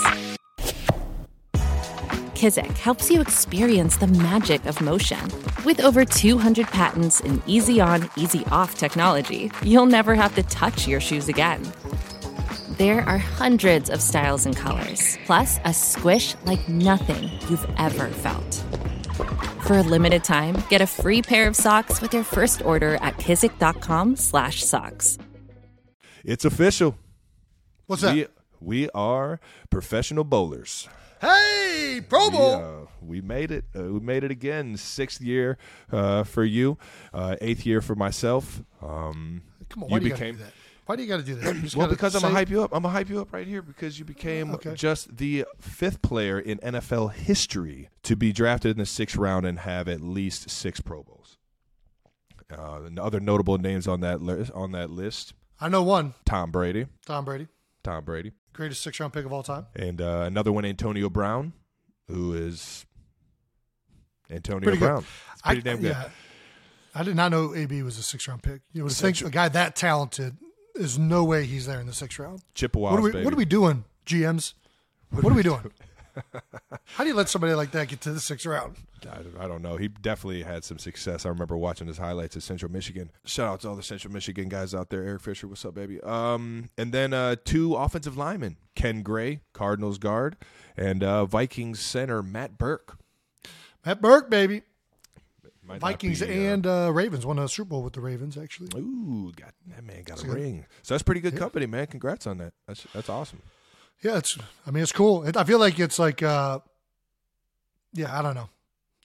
Kizik helps you experience the magic of motion. With over two hundred patents and easy-on, easy-off technology, you'll never have to touch your shoes again. There are hundreds of styles and colors, plus a squish like nothing you've ever felt. For a limited time, get a free pair of socks with your first order at kizik.com slash socks. It's official. What's that? We, we are professional bowlers. Hey, Pro Bowl! We, uh, we made it. Uh, we made it again. Sixth year uh, for you, uh, eighth year for myself. Um, Come on, why you do you became. gotta do that? Why do you got to do that? You just well, gotta because I'm say- gonna hype you up. I'm gonna hype you up right here because you became okay. just the fifth player in N F L history to be drafted in the sixth round and have at least six Pro Bowls. Uh, the other notable names on that list. On that list, I know one. Tom Brady. Tom Brady, Tom Brady. greatest six-round pick of all time. And uh, another one, Antonio Brown, who is Antonio Pretty Brown. good. It's pretty I, damn good. Yeah, I did not know A B was a six-round pick. You would think Six- a guy that talented, there's no way he's there in the sixth round. Chippewas, What are we, baby. what are we doing, G Ms? What are we doing? How do you let somebody like that get to the sixth round? I, I don't know. He definitely had some success. I remember watching his highlights at Central Michigan. Shout out to all the Central Michigan guys out there. Eric Fisher, what's up, baby? Um, and then uh, two offensive linemen, Ken Gray, Cardinals guard, and uh, Vikings center Matt Burke. Matt Burke, baby. Might not Vikings be, uh, and uh, Ravens won a Super Bowl with the Ravens, actually. Ooh, got, that man got That's a good. ring. So that's pretty good Yeah. company, man. Congrats on that. That's that's awesome. Yeah, it's. I mean, it's cool. It, I feel like it's like, uh, yeah, I don't know.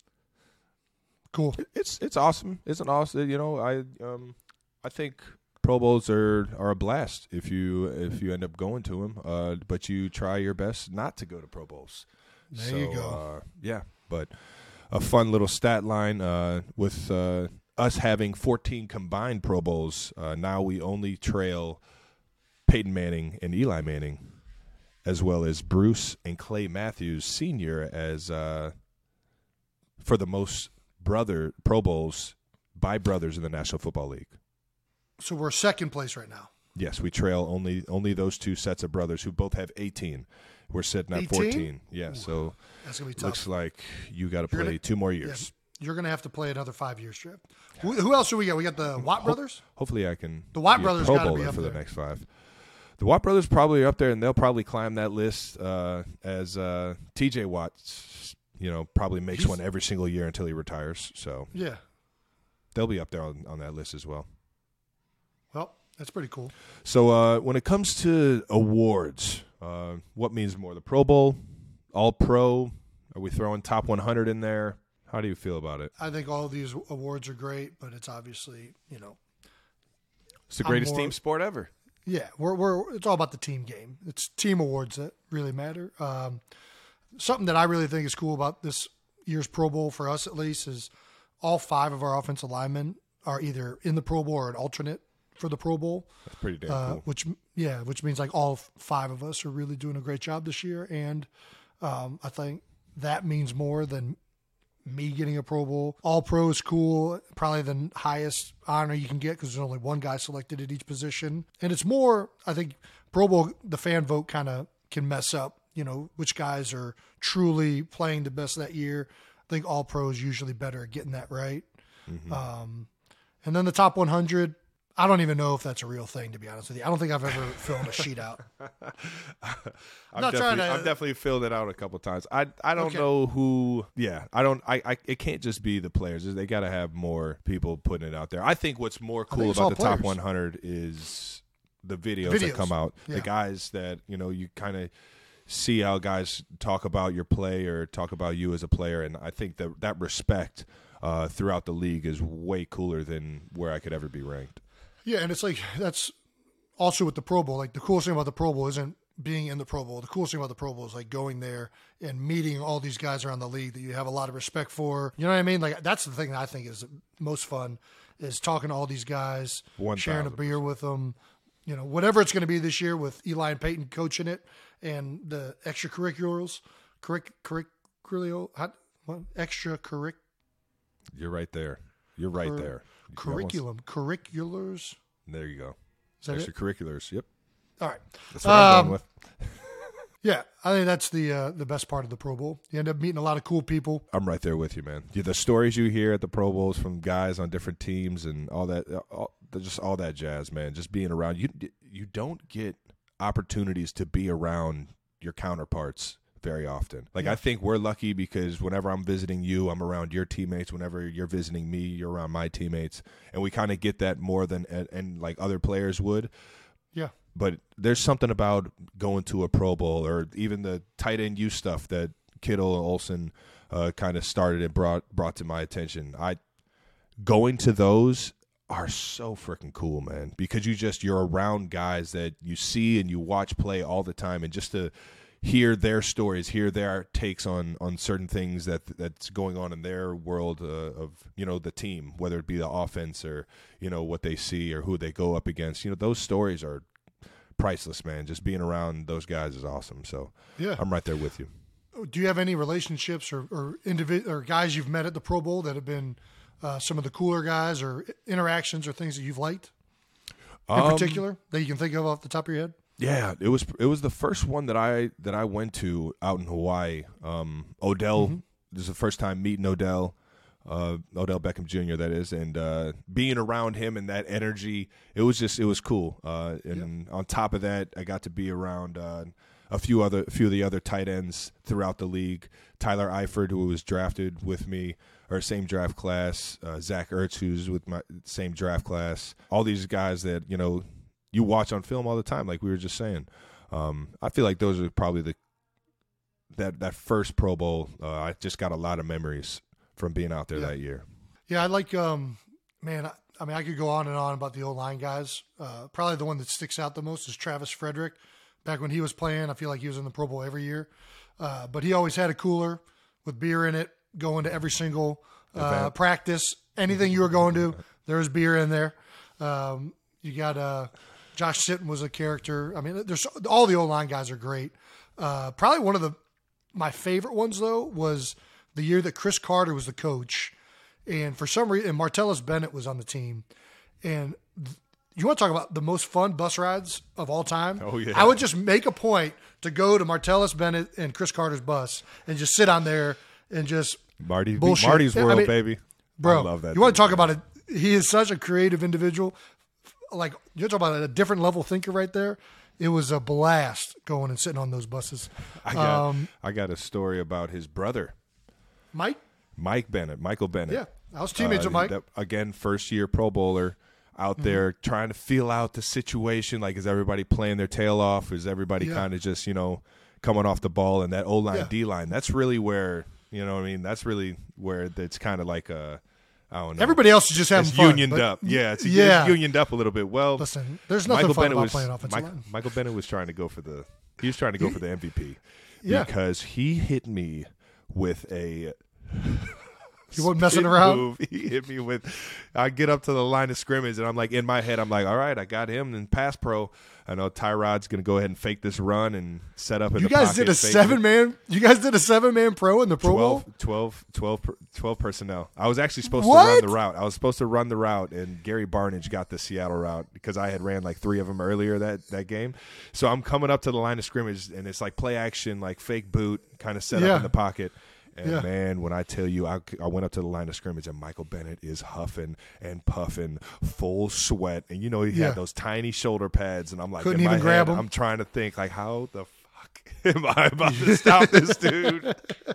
Cool. It's it's awesome. It's an awesome. You know, I um I think Pro Bowls are, are a blast if you if you end up going to them. Uh, but you try your best not to go to Pro Bowls. There so, you go. Uh, yeah, but a fun little stat line uh, with uh, us having fourteen combined Pro Bowls. Uh, now we only trail Peyton Manning and Eli Manning, as well as Bruce and Clay Matthews Senior as uh, for the most brother Pro Bowls by brothers in the National Football League. So we're second place right now. Yes, we trail only only those two sets of brothers who both have eighteen. We're sitting at eighteen? fourteen. Yeah, so That's gonna be tough. looks like you got to You're play gonna- two more Yeah, years. you're gonna have to play another five years, Trip. Who, who else do we got? We got the Watt brothers. Hopefully, I can. The Watt be a brothers Pro gotta be Bowler up for the there. next five. The Watt brothers probably are up there, and they'll probably climb that list uh, as uh, T J Watt. You know, probably makes He's- one every single year until he retires. So Yeah. they'll be up there on, on that list as well. Well, that's pretty cool. So uh, when it comes to awards, uh, what means more, the Pro Bowl, All Pro? Are we throwing top one hundred in there? How do you feel about it? I think all of these awards are great, but it's obviously, you know, It's the I'm greatest more- team sport ever. yeah, we're we're it's all about the team game. It's team awards that really matter. Um, something that I really think is cool about this year's Pro Bowl for us, at least, is all five of our offensive linemen are either in the Pro Bowl or an alternate for the Pro Bowl. That's pretty damn Uh, cool. which yeah, which means like all five of us are really doing a great job this year, and um, I think that means more than me getting a Pro Bowl. All Pro is cool, probably the highest honor you can get because there's only one guy selected at each position, and it's more. I think Pro Bowl, the fan vote kind of can mess up. You know which guys are truly playing the best that year. I think All Pro is usually better at getting that right. Mm-hmm. Um, and then the top one hundred. I don't even know if that's a real thing, to be honest with you. I don't think I've ever filled a sheet out. I'm not definitely, trying to- I've definitely filled it out a couple of times. I I don't Okay. know who. Yeah, I don't. I, I it can't just be the players. They got to have more people putting it out there. I think what's more I think cool it's all about the top players. one hundred is the videos, The that videos. come out. Yeah. The guys that you know you kind of see how guys talk about your play or talk about you as a player, and I think that that respect uh, throughout the league is way cooler than where I could ever be ranked. Yeah, and it's like that's also with the Pro Bowl. Like the coolest thing about the Pro Bowl isn't being in the Pro Bowl. The coolest thing about the Pro Bowl is like going there and meeting all these guys around the league that you have a lot of respect for. You know what I mean? Like that's the thing that I think is most fun is talking to all these guys, one thousand sharing a beer with them. You know, whatever it's going to be this year with Eli and Peyton coaching it and the extracurriculars, curric, curriculum, what extracurric. You're right there. You're right cur- there. Curriculum, curriculars. There you go. Is that it? Extracurriculars. Yep. All right. That's what I'm Um, going with. Yeah, I think that's the uh, the best part of the Pro Bowl. You end up meeting a lot of cool people. I'm right there with you, man. Yeah, the stories you hear at the Pro Bowls from guys on different teams and all that, all, just all that jazz, man. Just being around you, you don't get opportunities to be around your counterparts very often. Like Yeah. I think we're lucky because whenever I'm visiting you, I'm around your teammates. Whenever you're visiting me, you're around my teammates, and we kind of get that more than and, and like other players would. Yeah. But there's something about going to a Pro Bowl or even the tight end U stuff that Kittle and Olsen uh, kind of started and brought brought to my attention. I going to those are so freaking cool, man, because you just you're around guys that you see and you watch play all the time, and just to hear their stories, hear their takes on on certain things that that's going on in their world uh, of, you know, the team, whether it be the offense or, you know, what they see or who they go up against. You know, those stories are priceless, man. Just being around those guys is awesome. So Yeah. I'm right there with you. Do you have any relationships or or, individ- or guys you've met at the Pro Bowl that have been uh, some of the cooler guys or interactions or things that you've liked in Um, particular that you can think of off the top of your head? Yeah, it was it was the first one that I that I went to out in Hawaii. Um, Odell, Mm-hmm. this is the first time meeting Odell, uh, Odell Beckham Junior That is, and uh, being around him and that energy, it was just it was cool. Uh, and on top of that, I got to be around uh, a few other a few of the other tight ends throughout the league. Tyler Eifert, who was drafted with me, or same draft class. Uh, Zach Ertz, who's with my same draft class. All these guys that, you know, you watch on film all the time, like we were just saying. Um, I feel like those are probably the that that first Pro Bowl. Uh, I just got a lot of memories from being out there Yeah. that year. Yeah, I like, um, man, I, I mean, I could go on and on about the O-line guys. Uh, probably the one that sticks out the most is Travis Frederick. Back when he was playing, I feel like he was in the Pro Bowl every year. Uh, but he always had a cooler with beer in it, going to every single uh, Event. practice. Anything you were going to, there was beer in there. Um, you got uh, Josh Sitton was a character. I mean, there's all the O-line guys are great. Uh, probably one of the my favorite ones, though, was the year that Chris Carter was the coach. And for some reason, and Martellus Bennett was on the team. And th- you want to talk about the most fun bus rides of all time? Oh, yeah. I would just make a point to go to Martellus Bennett and Chris Carter's bus and just sit on there and just Marty, bullshit. Marty's I World, mean, baby. Bro, I love that. you want to dude, talk about it? He is such a creative individual. Like, you're talking about a different level thinker right there. It was a blast going and sitting on those buses. I got, Um, I got a story about his brother, Mike? Mike Bennett, Michael Bennett. Yeah, I was teammates Uh, with Mike. that- again, first year Pro Bowler, out Mm-hmm. there trying to feel out the situation. Like, is everybody playing their tail off? Is everybody Yeah. kind of just, you know, coming off the ball? And that O line, Yeah. D line, that's really where, you know what I mean? That's really where it's kind of like a, I don't know. Everybody else is just having it's fun. unioned but- up. Yeah, it's, yeah. it's unioned up a little bit. Well, Listen, there's nothing Michael fun Bennett about was, playing offensive Mike- line. Michael Bennett was trying to go for the, he was trying to go for the M V P. Yeah. Because he hit me with a He wasn't messing spin around? move. He hit me with, I get up to the line of scrimmage, and I'm like, in my head, I'm like, all right, I got him in pass pro. I know Tyrod's going to go ahead and fake this run and set up in You the guys pocket, did a fake it. seven man. You guys did a seven man pro in the Pro Bowl. twelve, twelve, twelve, per- twelve personnel. I was actually supposed What? to run the route. I was supposed to run the route, and Gary Barnage got the Seattle route because I had ran like three of them earlier that, that game. So I'm coming up to the line of scrimmage, and it's like play action, like fake boot, kind of set Yeah. up in the pocket. And, Yeah. man, when I tell you, I, I went up to the line of scrimmage, and Michael Bennett is huffing and puffing, full sweat. And, you know, he Yeah. had those tiny shoulder pads, and I'm like, Couldn't in my even grab head, 'em. I'm trying to think, like, how the fuck am I about to stop this dude?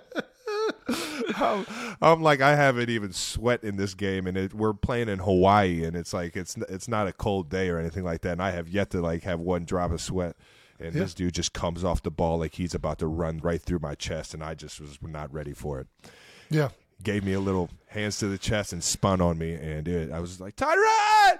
I'm, I'm like, I haven't even sweat in this game, and it, we're playing in Hawaii, and it's like it's it's not a cold day or anything like that, and I have yet to like have one drop of sweat. And Yeah. this dude just comes off the ball like he's about to run right through my chest, and I just was not ready for it. Yeah, gave me a little hands to the chest and spun on me, and it, I was like, Tyrant!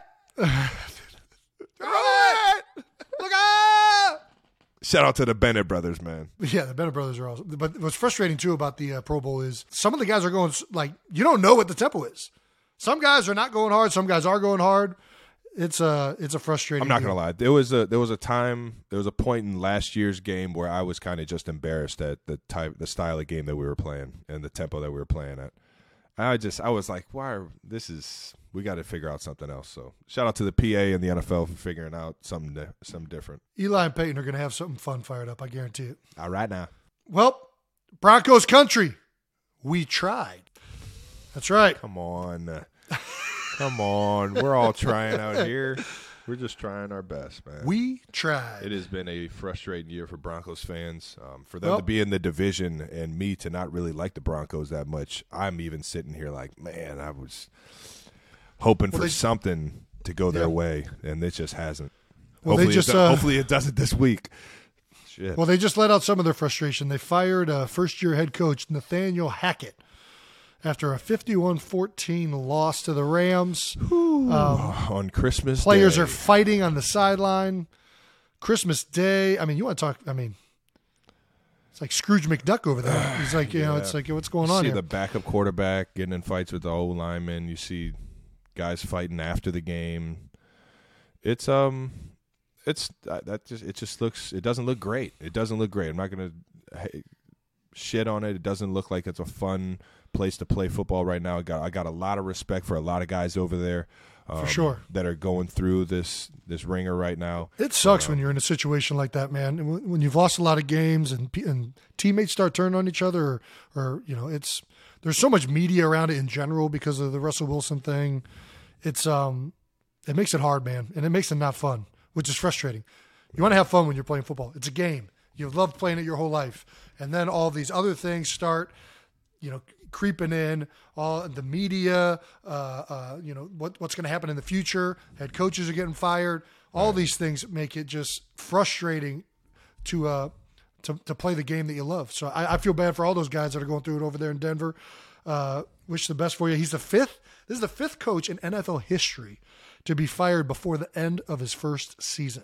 Tyrant! Look out! Shout out to the Bennett brothers, man. Yeah, the Bennett brothers are awesome. But what's frustrating, too, about the uh, Pro Bowl is some of the guys are going, like, you don't know what the tempo is. Some guys are not going hard. Some guys are going hard. It's a, it's a frustrating I'm not deal. going to lie. There was a there was a time, there was a point in last year's game where I was kind of just embarrassed at the type, the style of game that we were playing and the tempo that we were playing at. I just, I was like, why are, this is, we got to figure out something else. So shout out to the P A and the N F L for figuring out something, di- something different. Eli and Peyton are going to have something fun fired up. I guarantee it. All right now. Well, Broncos country, we tried. That's right. Come on. Come on. We're all trying out here. We're just trying our best, man. We tried. It has been a frustrating year for Broncos fans. Um, for them Well, to be in the division and me to not really like the Broncos that much, I'm even sitting here like, man, I was hoping Well, for they- something to go their Yeah. way, and it just hasn't. Well, they hopefully, just, it do- uh, hopefully it doesn't this week. Shit. Well, they just let out some of their frustration. They fired uh, first-year head coach Nathaniel Hackett after a fifty-one fourteen loss to the Rams. Um, on Christmas players Day. are fighting on the sideline. Christmas Day. I mean, you want to talk? I mean, it's like Scrooge McDuck over there. He's like, you know, Yeah. it's like, what's going you on see here? the backup quarterback getting in fights with the O lineman. You see guys fighting after the game. It's um, it's uh, that just it just looks. It doesn't look great. It doesn't look great. I'm not gonna hey, shit on it. It doesn't look like it's a fun place to play football right now. I got I got a lot of respect for a lot of guys over there. Um, For sure. that are going through this this ringer right now. It sucks when you're in a situation like that, man. And when when you've lost a lot of games and pe- and teammates start turning on each other, or, or you know, it's there's so much media around it in general because of the Russell Wilson thing. It's um, it makes it hard, man, and it makes it not fun, which is frustrating. You want to have fun when you're playing football. It's a game. You've loved playing it your whole life, and then all these other things start, you know, creeping in, all the media, uh, uh, you know, what, what's going to happen in the future. Head coaches are getting fired. All right. These things make it just frustrating to, uh, to to play the game that you love. So I, I feel bad for all those guys that are going through it over there in Denver. Uh, wish the best for you. He's the fifth. This is the fifth coach in N F L history to be fired before the end of his first season.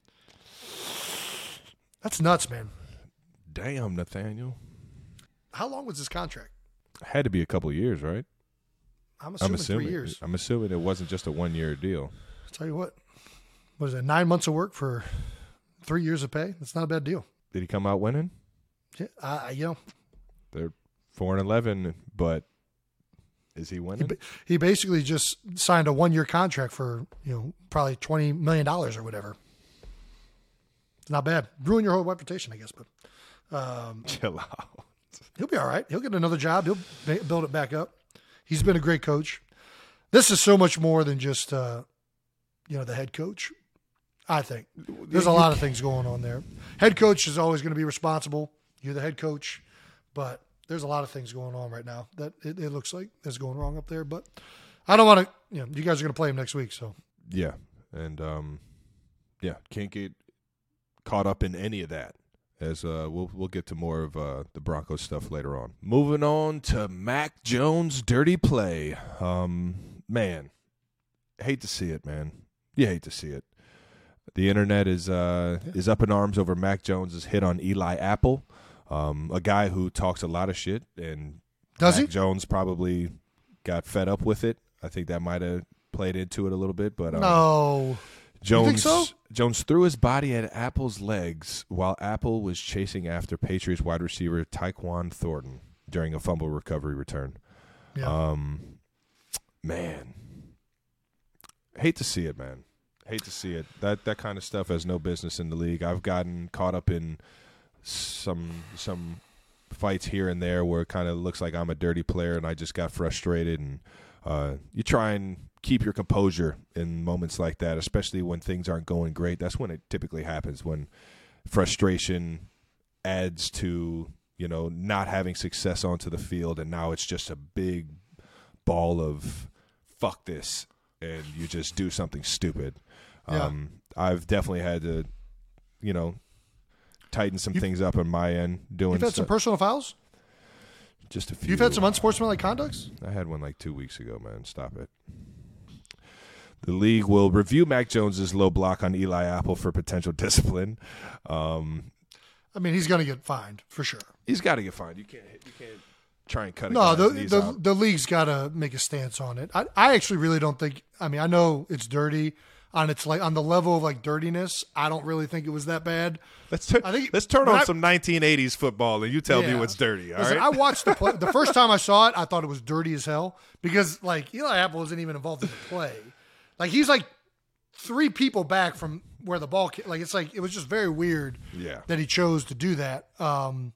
That's nuts, man. Damn, Nathaniel. How long was his contract? Had to be a couple of years, right? I'm assuming, I'm assuming three years. I'm assuming it wasn't just a one year deal. I'll tell you what, what is that, nine months of work for three years of pay? That's not a bad deal. Did he come out winning? Yeah, I, you know, They're four and eleven, but is he he, winning? ba- he basically just signed a one-year contract for, you know, probably twenty million dollars or whatever. It's not bad. Ruin your whole reputation, I guess, but um, Chill out. he'll be all right. He'll get another job. He'll ba- build it back up. He's been a great coach. This is so much more than just, uh, you know, the head coach. I think there's a lot of things going on there. Head coach is always going to be responsible. You're the head coach, but there's a lot of things going on right now that it, it looks like is going wrong up there. But I don't want to. You know, you guys are going to play him next week, so Yeah, and um, yeah, can't get caught up in any of that. As uh, we'll we'll get to more of uh, the Broncos stuff later on. Moving on to Mac Jones' dirty play. Um, man, hate to see it, man. You hate to see it. The internet is uh, Yeah. is up in arms over Mac Jones' hit on Eli Apple, um, a guy who talks a lot of shit, and Does Mac he? Jones probably got fed up with it. I think that might have played into it a little bit, but um, no. Jones think so? Jones threw his body at Apple's legs while Apple was chasing after Patriots wide receiver Tyquan Thornton during a fumble recovery return. Yeah. Um, man, hate to see it, man. Hate to see it. That that kind of stuff has no business in the league. I've gotten caught up in some some fights here and there where it kind of looks like I'm a dirty player and I just got frustrated. And uh, you try and keep your composure in moments like that, especially when things aren't going great. That's when it typically happens, when frustration adds to, you know, not having success onto the field, and now it's just a big ball of fuck this, and you just do something stupid. Yeah. Um, I've definitely had to, you know, tighten some You've- things up on my end. Doing You've had some stuff. personal fouls? Just a few. You've had some unsportsmanlike conducts? I had one like two weeks ago, man. Stop it. The league will review Mac Jones's low block on Eli Apple for potential discipline. Um, I mean, he's going to get fined for sure. He's got to get fined. You can't. You can't try and cut. A No, guy's the knees the, out. the league's got to make a stance on it. I, I actually really don't think. I mean, I know it's dirty on its like on the level of like dirtiness. I don't really think it was that bad. Let's turn. I think- let's turn but on I- some nineteen eighties football, and you tell me Yeah. what's dirty. All Listen, right. I watched the play. The first time I saw it, I thought it was dirty as hell because like Eli Apple wasn't even involved in the play. Like he's like three people back from where the ball came. Like it's like it was just very weird Yeah. that he chose to do that. Um,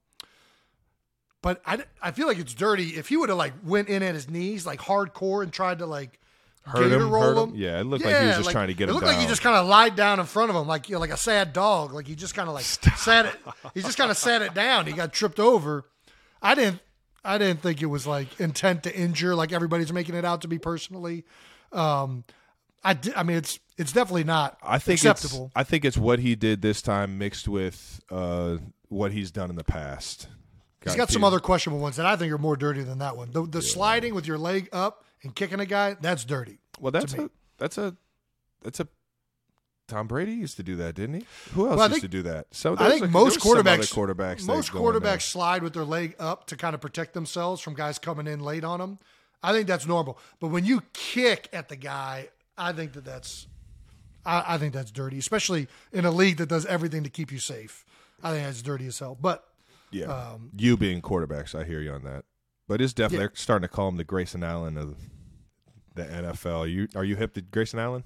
but I, I feel like it's dirty. If he would have like went in at his knees like hardcore and tried to like Hurt gator him, roll hurt him. him. Yeah, it looked like he was just trying to get it him looked like he down. just kind of lied down in front of him, like you know, like a sad dog. Like he just kind of like sat it. He just kind of sat it down. He got tripped over. I didn't. I didn't think it was like intent to injure, like everybody's making it out to be personally. Um, I. di- I mean, it's it's definitely not I think acceptable. It's, I think it's what he did this time mixed with uh, what he's done in the past. He's got some other questionable ones that I think are more dirty than that one. The, the sliding with your leg up and kicking a guy, that's dirty. Well, that's to me. a that's a that's a. Tom Brady used to do that, didn't he? Who else Well, I used think- to do that? So I think most quarterbacks, quarterbacks, that most go in there. quarterbacks slide with their leg up to kind of protect themselves from guys coming in late on them. I think that's normal. But when you kick at the guy, I think that that's, I, I think that's dirty, especially in a league that does everything to keep you safe. I think that's dirty as hell. But Yeah, Um, you being quarterbacks, I hear you on that. But it's definitely Yeah. they're starting to call him the Grayson Allen of the N F L. Are you are you hip to Grayson Allen?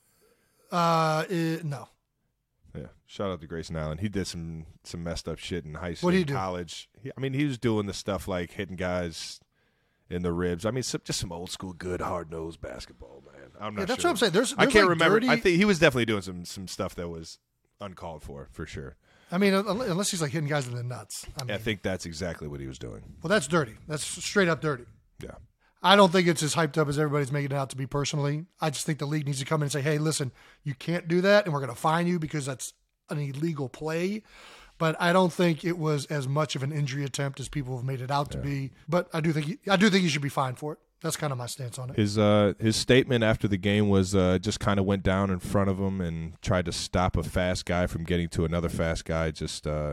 uh, it, no, Yeah, shout out to Grayson Allen. He did some some messed up shit in high school, What'd he do? college. He, I mean, he was doing the stuff like hitting guys in the ribs. I mean, some, just some old school, good, hard nosed basketball, man. I'm not yeah, that's sure. what I'm saying. There's, I there's can't like remember. dirty- I think he was definitely doing some some stuff that was uncalled for, for sure. I mean, unless he's like hitting guys in the nuts. I mean, I think that's exactly what he was doing. well, that's dirty. That's straight up dirty. Yeah. I don't think it's as hyped up as everybody's making it out to be personally. I just think the league needs to come in and say, hey, listen, you can't do that, and we're going to fine you because that's an illegal play. But I don't think it was as much of an injury attempt as people have made it out to be. But I do think he, I do think he should be fined for it. That's kind of my stance on it. His uh his statement after the game was uh just kind of went down in front of him and tried to stop a fast guy from getting to another fast guy. Just uh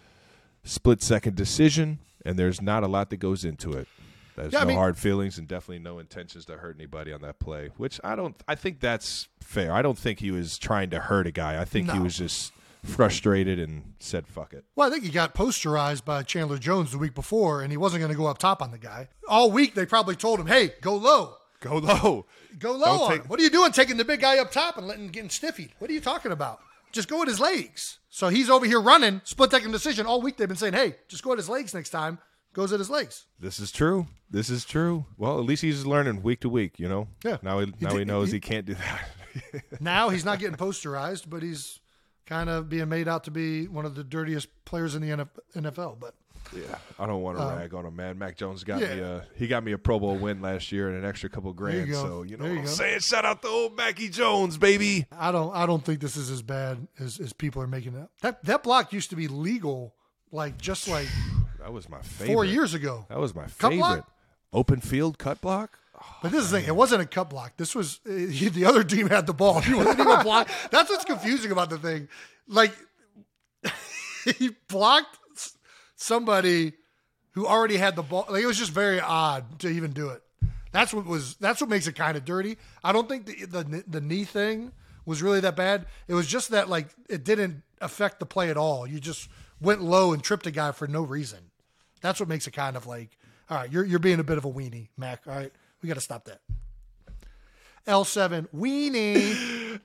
split second decision, and there's not a lot that goes into it. There's Yeah, I no mean- hard feelings and definitely no intentions to hurt anybody on that play, which I don't I think that's fair. I don't think he was trying to hurt a guy. I think he No. was just frustrated and said fuck it. Well, I think he got posterized by Chandler Jones the week before, and he wasn't going to go up top on the guy. All week, they probably told him, hey, go low. Go low. Go low Don't on take- him. What are you doing taking the big guy up top and letting getting stiffied? What are you talking about? Just go at his legs. So he's over here running, split second decision. All week they've been saying, hey, just go at his legs next time. Goes at his legs. This is true. This is true. Well, at least he's learning week to week, you know? Yeah. Now he, now he, did- knows he- he can't do that. Now he's not getting posterized, but he's kind of being made out to be one of the dirtiest players in the N F L. But Yeah, I don't want to rag on him, man. Mac Jones got Um, yeah. me a he got me a Pro Bowl win last year and an extra couple grand. you go. So you know There what you I'm go. saying? Shout out to old Mackie Jones, baby. I don't I don't think this is as bad as, as people are making it. That that block used to be legal like just like That was my favorite. four years ago. That was my Cut favorite. block? Open field cut block. But this is the thing. It wasn't a cut block. This was uh, he, the other team had the ball. He wasn't even blocked. That's what's confusing about the thing. Like he blocked s- somebody who already had the ball. Like it was just very odd to even do it. That's what was. That's what makes it kind of dirty. I don't think the, the the knee thing was really that bad. It was just that like it didn't affect the play at all. You just went low and tripped a guy for no reason. That's what makes it kind of like, all right, you're you're being a bit of a weenie, Mac. All right, we got to stop that. L seven weenie.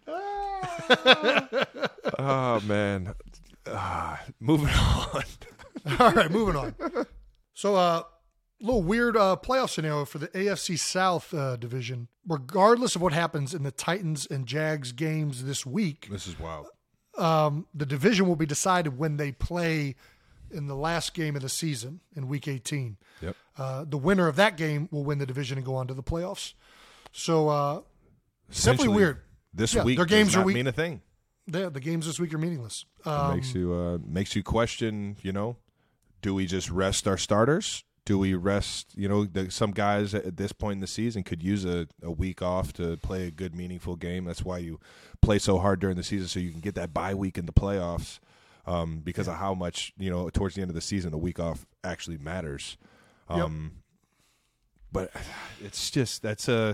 Oh man. Ah, moving on. All right, moving on. So, uh, a little weird uh, playoff scenario for the A F C South uh, division. Regardless of what happens in the Titans and Jags games this week, This is wild. um, the division will be decided when they play in the last game of the season in Week eighteen. Yep. Uh, the winner of that game will win the division and go on to the playoffs. So, uh, definitely Essentially, weird. This Yeah, week their games does are not week- mean a thing. The, the games this week are meaningless. It Um, makes you uh, makes you question, you know, do we just rest our starters? Do we rest? You know, the, some guys at this point in the season could use a, a week off to play a good, meaningful game. That's why you play so hard during the season, so you can get that bye week in the playoffs. Um, because yeah. of how much, you know, towards the end of the season, a week off actually matters. Um, yep. But it's just that's a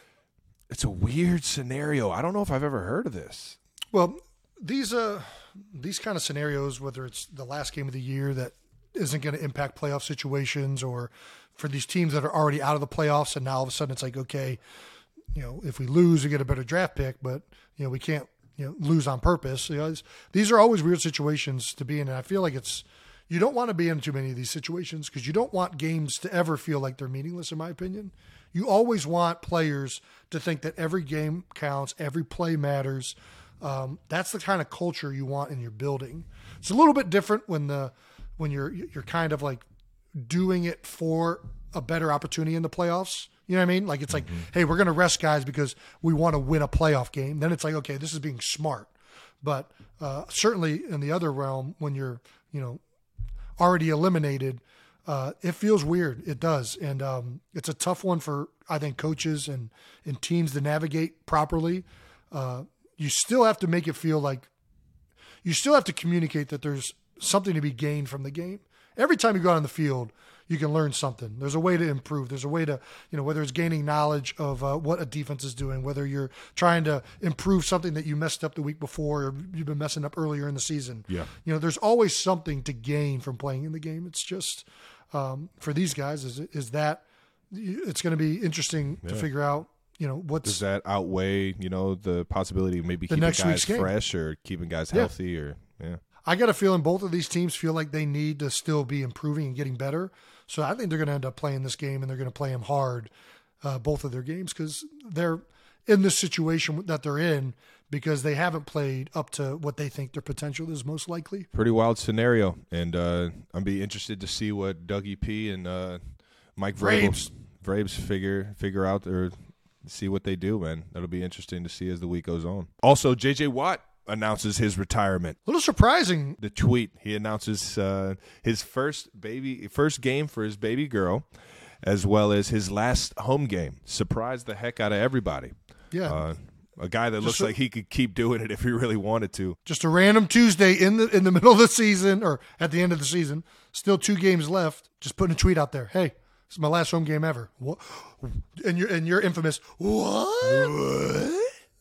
it's a weird scenario. I don't know if I've ever heard of this. Well, these uh these kind of scenarios, whether it's the last game of the year that isn't going to impact playoff situations, or for these teams that are already out of the playoffs and now all of a sudden it's like, okay, you know, if we lose, we get a better draft pick, but you know, we can't, you know, lose on purpose. You know, these are always weird situations to be in, and I feel like it's you don't want to be in too many of these situations because you don't want games to ever feel like they're meaningless, in my opinion. You always want players to think that every game counts, every play matters. Um, that's the kind of culture you want in your building. It's a little bit different when the when you're you're kind of like doing it for a better opportunity in the playoffs. You know what I mean? Like it's like, mm-hmm. hey, we're going to rest guys because we want to win a playoff game. Then it's like, okay, this is being smart. But uh, certainly in the other realm, when you're, you know, already eliminated, uh, it feels weird. It does. And um, it's a tough one for, I think, coaches and, and teams to navigate properly. Uh, you still have to make it feel like you still have to communicate that there's something to be gained from the game. Every time you go out on the field, you can learn something. There's a way to improve. There's a way to, you know, whether it's gaining knowledge of uh, what a defense is doing, whether you're trying to improve something that you messed up the week before or you've been messing up earlier in the season. Yeah. You know, there's always something to gain from playing in the game. It's just, um, for these guys, is is that it's going to be interesting yeah. to figure out, you know, what's. Does that outweigh, you know, the possibility of maybe the keeping next guys week's game. fresh or keeping guys Yeah. healthy or, yeah. I got a feeling both of these teams feel like they need to still be improving and getting better. So I think they're going to end up playing this game, and they're going to play them hard, uh, both of their games, because they're in this situation that they're in because they haven't played up to what they think their potential is most likely. Pretty wild scenario, and uh, I'd be interested to see what Dougie P and uh, Mike Vrabel, Vrabes figure figure out or see what they do, man. That'll be interesting to see as the week goes on. Also, J J Watt announces his retirement. A little surprising. The tweet, he announces uh, his first baby, first game for his baby girl, as well as his last home game. Surprised the heck out of everybody. Yeah. Uh, a guy that Just looks a, like he could keep doing it if he really wanted to. Just a random Tuesday in the in the middle of the season or at the end of the season. Still two games left. Just putting a tweet out there. Hey, this is my last home game ever. What? And you're and you're infamous. What? What?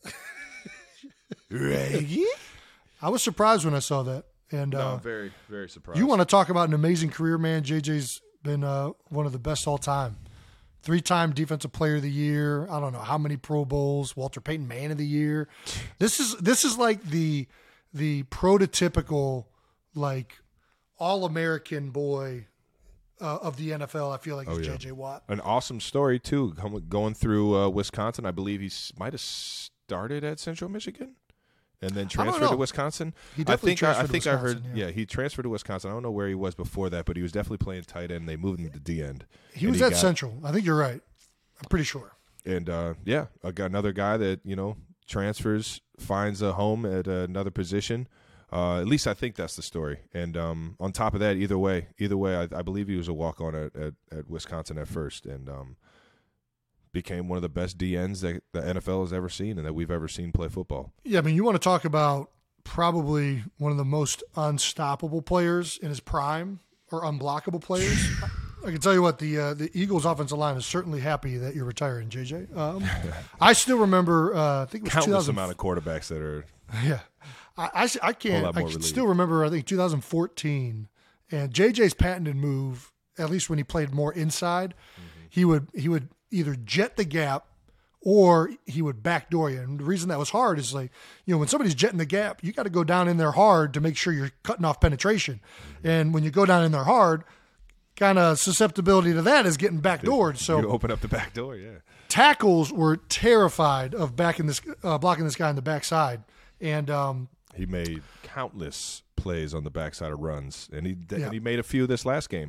Reggie? I was surprised when I saw that. And no, uh, very, very surprised. You want to talk about an amazing career, man. J J's been uh, one of the best all time. Three-time Defensive Player of the Year. I don't know how many Pro Bowls. Walter Payton Man of the Year. This is this is like the the prototypical like All-American boy uh, of the N F L. I feel like is oh, yeah. J J Watt. An awesome story too. Going through uh, Wisconsin, I believe he might have started at Central Michigan. And then transferred to Wisconsin. He definitely I think transferred I, I think to Wisconsin, I heard. yeah. yeah, he transferred to Wisconsin. I don't know where he was before that, but he was definitely playing tight end. They moved him to D end. He was he at got, Central. I think you're right. I'm pretty sure. And uh, yeah, I got another guy that you know transfers, finds a home at another position. Uh, at least I think that's the story. And um, on top of that, either way, either way, I, I believe he was a walk on at, at, at Wisconsin at first, and um, became one of the best D Ns that the N F L has ever seen and that we've ever seen play football. Yeah, I mean, you want to talk about probably one of the most unstoppable players in his prime or unblockable players. I can tell you what, the uh, the Eagles offensive line is certainly happy that you're retiring, J J. Um, I still remember, uh, I think it was countless two thousand amount of quarterbacks that are. Yeah, I, I, I can't. I can still remember. I think two thousand fourteen, and J J's patented move. At least when he played more inside, mm-hmm. he would he would either jet the gap or he would backdoor you. And the reason that was hard is like, you know, when somebody's jetting the gap, you got to go down in there hard to make sure you're cutting off penetration. Mm-hmm. And when you go down in there hard, kind of susceptibility to that is getting backdoored. So you open up the back door, yeah. Tackles were terrified of backing this, uh, blocking this guy on the backside. And um, he made countless plays on the backside of runs, and he yeah. and he made a few this last game.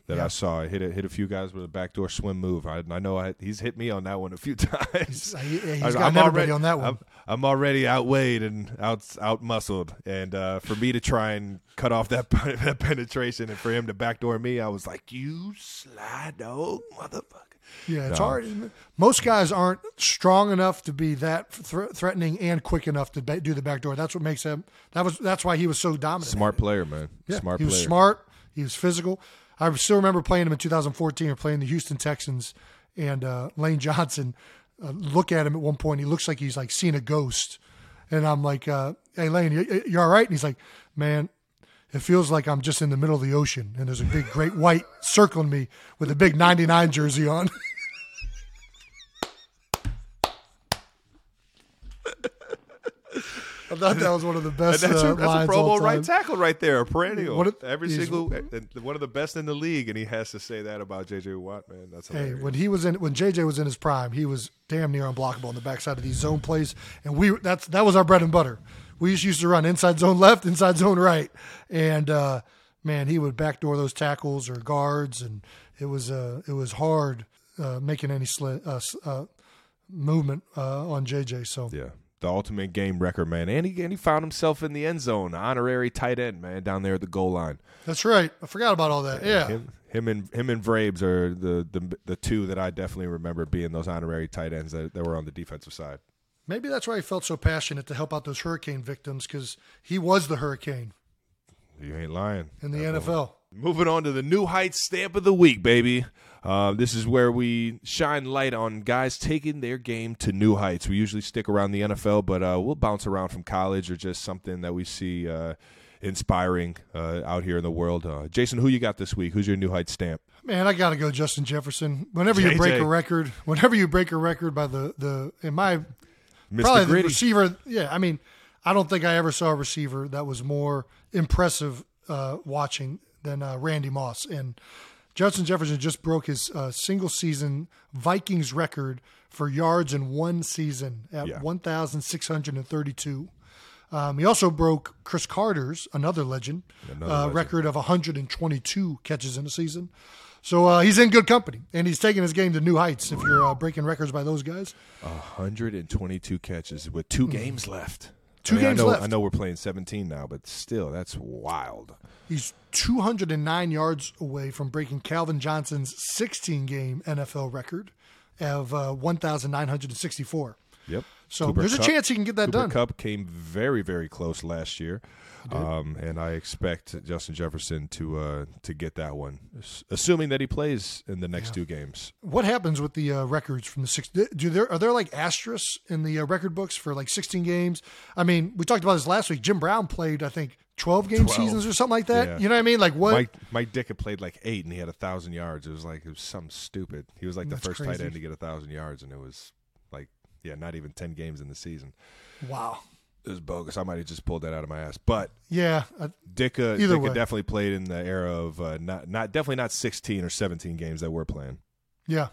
that Yeah. I saw. Hit a, hit a few guys with a backdoor swim move. I, I know I, he's hit me on that one a few times. He's, he's I- got I'm everybody already- on that one. I'm, I'm already outweighed and out out muscled, and uh, for me to try and cut off that, that penetration, and for him to backdoor me, I was like, "You slide dog, motherfucker." Yeah, it's No. hard. Most guys aren't strong enough to be that thr threatening and quick enough to ba- do the backdoor. That's what makes him. That was that's why he was so dominant. Smart player, man. Yeah, Smart he was player. smart. He was physical. I still remember playing him in two thousand fourteen. Or playing the Houston Texans, and uh, Lane Johnson. Uh, look at him at one point. He looks like he's like seen a ghost, and I'm like, uh, "Hey, Lane, you, you all right?" And he's like, "Man, it feels like I'm just in the middle of the ocean, and there's a big, great white circling me with a big ninety-nine jersey on." I thought that was one of the And best that's, uh, a, that's a lines Pro all Bowl time. right tackle right there, a perennial. What it- Every he's- single, and one of the best in the league, and he has to say that about J J Watt, man. That's Hey, hilarious. when he was in, when J J was in his prime, he was damn near unblockable on the backside of these zone plays, and we that's that was our bread and butter. We just used to run inside zone left, inside zone right, and uh, man, he would backdoor those tackles or guards, and it was uh, it was hard uh, making any sli- uh, s- uh, movement uh, on J J. So Yeah, the ultimate game record, man. And he, and he found himself in the end zone, honorary tight end, man, down there at the goal line. that's right. I forgot about all that. Yeah, Him, him and him and Vrabes are the, the the two that I definitely remember being those honorary tight ends that, that were on the defensive side. maybe that's why he felt so passionate to help out those hurricane victims, because he was the hurricane You ain't lying. in the N F L. Moving on to the New Heights Stamp of the Week, baby. Uh, this is where we shine light on guys taking their game to new heights. We usually stick around the N F L, but uh, we'll bounce around from college or just something that we see uh, inspiring uh, out here in the world. Uh, Jason, who you got this week? Who's your New Heights stamp? Man, I got to go Justin Jefferson. Whenever you J J. break a record, whenever you break a record by the, the in my Mister probably the Gritty. receiver. Yeah, I mean, I don't think I ever saw a receiver that was more impressive uh, watching than uh, Randy Moss. And Justin Jefferson just broke his uh, single season Vikings record for yards in one season at Yeah. one thousand six hundred thirty-two. Um, he also broke Chris Carter's, another legend, Another uh, legend. record of one hundred twenty-two catches in a season. So uh, he's in good company, and he's taking his game to new heights if you're uh, breaking records by those guys. one hundred twenty-two catches with two games left. Hmm. Two I mean, games I know, left. I know we're playing seventeen now, but still, that's wild. He's two hundred nine yards away from breaking Calvin Johnson's sixteen-game N F L record of uh, one thousand nine hundred sixty-four. Yep. So Cooper there's a Kupp- chance he can get that Cooper done. Kupp came very, very close last year, um, and I expect Justin Jefferson to uh, to get that one, ass- assuming that he plays in the next two games. What happens with the uh, records from the six? Do there are there like asterisks in the uh, record books for like sixteen games? I mean, we talked about this last week. Jim Brown played, I think, twelve game twelve. seasons or something like that. Yeah. You know what I mean? Like what? Mike Mike Dick had played like eight, and he had a thousand yards. It was like it was something stupid. He was like the That's first crazy. tight end to get a thousand yards, and it was like yeah, not even ten games in the season. Wow. It was bogus. I might have just pulled that out of my ass, but. Yeah. Uh, Dick, uh, Either Dick way. had definitely played in the era of uh, not, not definitely not sixteen or seventeen games that we're playing. yeah.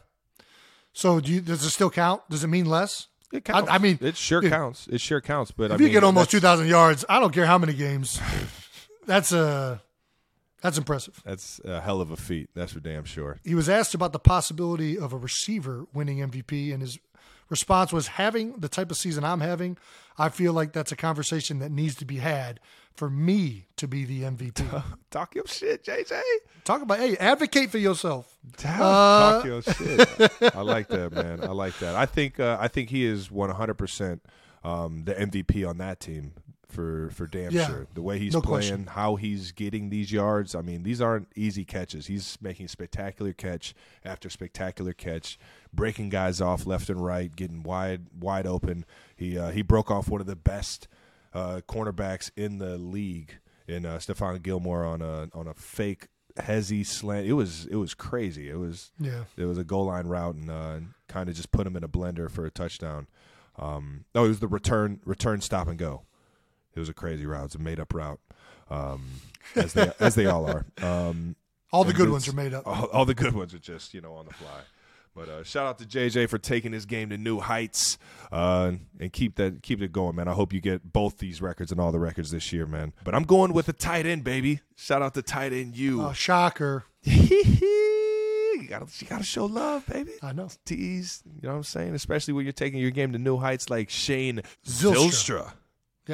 So do you, does it still count? Does it mean less? It counts. I, I mean, it sure if- counts. It sure counts. But If I you mean, get almost two that's- thousand yards, I don't care how many games. That's uh, that's impressive. That's a hell of a feat. That's for damn sure. He was asked about the possibility of a receiver winning M V P, and his response was, having the type of season I'm having, I feel like that's a conversation that needs to be had for me to be the M V P. Talk your shit, J J. Talk about, hey, advocate for yourself. Talk your shit. I like that, man. I like that. I think uh, I think he is one hundred percent um, the M V P on that team for for damn Yeah. sure. The way he's No playing, question. how he's getting these yards. I mean, these aren't easy catches. He's making spectacular catch after spectacular catch, breaking guys off left and right, getting wide wide open. He uh, he broke off one of the best uh, cornerbacks in the league in uh, Stephon Gilmore on a on a fake hezzy slant. It was it was crazy. It was Yeah. it was a goal line route and uh, kind of just put him in a blender for a touchdown. Um, no, it was the return return stop and go. It was a crazy route. It's a made up route, um, as they as they all are. Um, All the and good it's- ones are made up. All, all the good ones are just you know on the fly. But uh, shout out to J J for taking his game to new heights uh, and keep that keep it going, man. I hope you get both these records and all the records this year, man. But I'm going with a tight end, baby. Shout out to tight end you. Oh, shocker. you gotta, you gotta show love, baby. I know. Tease, you know what I'm saying? Especially when you're taking your game to new heights like Shane Zylstra. Zylstra. Yeah.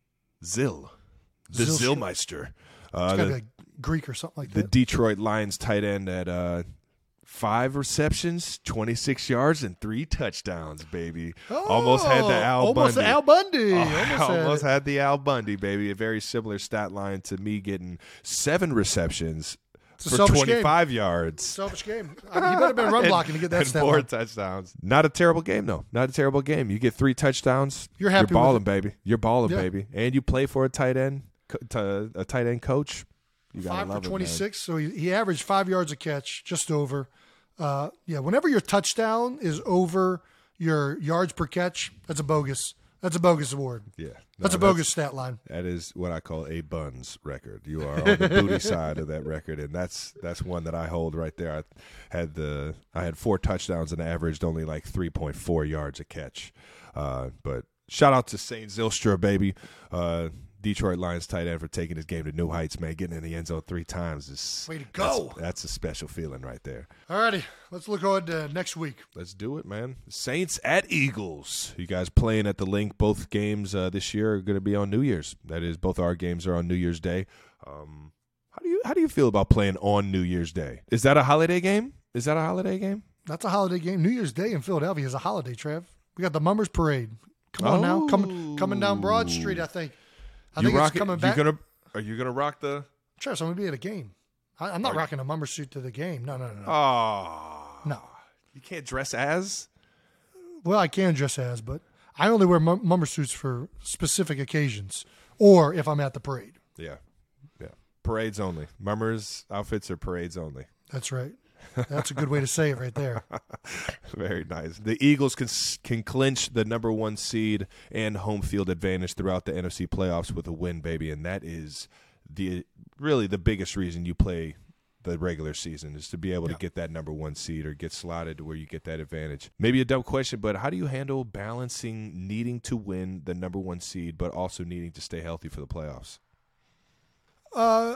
Zill. The Zylstra. Zillmeister. It's Uh, got to the, be like Greek or something like the that. Detroit Lions tight end at uh, five receptions, twenty-six yards, and three touchdowns, baby. Oh, almost had the Al almost Bundy. the Al Bundy. Oh, almost had almost it. had the Al Bundy, baby. A very similar stat line to me getting seven receptions It's a for selfish twenty-five game. yards. Selfish game. I mean, he better have been run blocking to get that and stat four line. touchdowns. Not a terrible game, though. Not a terrible game. You get three touchdowns. You're happy You're with balling, it. baby. You're balling, Yeah. baby. And you play for a tight end, co- to a tight end coach. You gotta Five for love it, man. twenty-six, so he, he averaged five yards a catch, just over. Uh, yeah, whenever your touchdown is over your yards per catch, that's a bogus. That's a bogus award. Yeah, No, That's a bogus stat line. That is what I call a buns record. You are on the booty side of that record, and that's that's one that I hold right there. I had the I had four touchdowns and averaged only like three point four yards a catch. Uh, but shout out to Saint Zylstra, baby. Uh, Detroit Lions tight end for taking his game to new heights, man. Getting in the end zone three times is Way to go. That's, that's a special feeling right there. All righty, let's look forward to next week. Let's do it, man. Saints at Eagles. You guys playing at the Link. Both games uh, this year are going to be on New Year's. That is, both our games are on New Year's Day. Um, how do you how do you feel about playing on New Year's Day? Is that a holiday game? Is that a holiday game? That's a holiday game. New Year's Day in Philadelphia is a holiday, Trev. We got the Mummers Parade. Come on now, coming coming down Broad Street. I think. I you think rock it's coming it, back. You gonna are you gonna rock the? Trev, I'm gonna be at a game. I, I'm not Are rocking a Mummer suit to the game. No, no, no, no. Oh, no. You can't dress as. Well, I can dress as, but I only wear mum- mummer suits for specific occasions or if I'm at the parade. Yeah, yeah. Parades only. Mummers outfits are parades only. That's right. That's a good way to say it right there. Very nice. The Eagles can can clinch the number one seed and home field advantage throughout the N F C playoffs with a win, baby, and that is the really the biggest reason you play the regular season is to be able Yeah. to get that number one seed or get slotted to where you get that advantage. Maybe a dumb question, but how do you handle balancing needing to win the number one seed but also needing to stay healthy for the playoffs? Uh,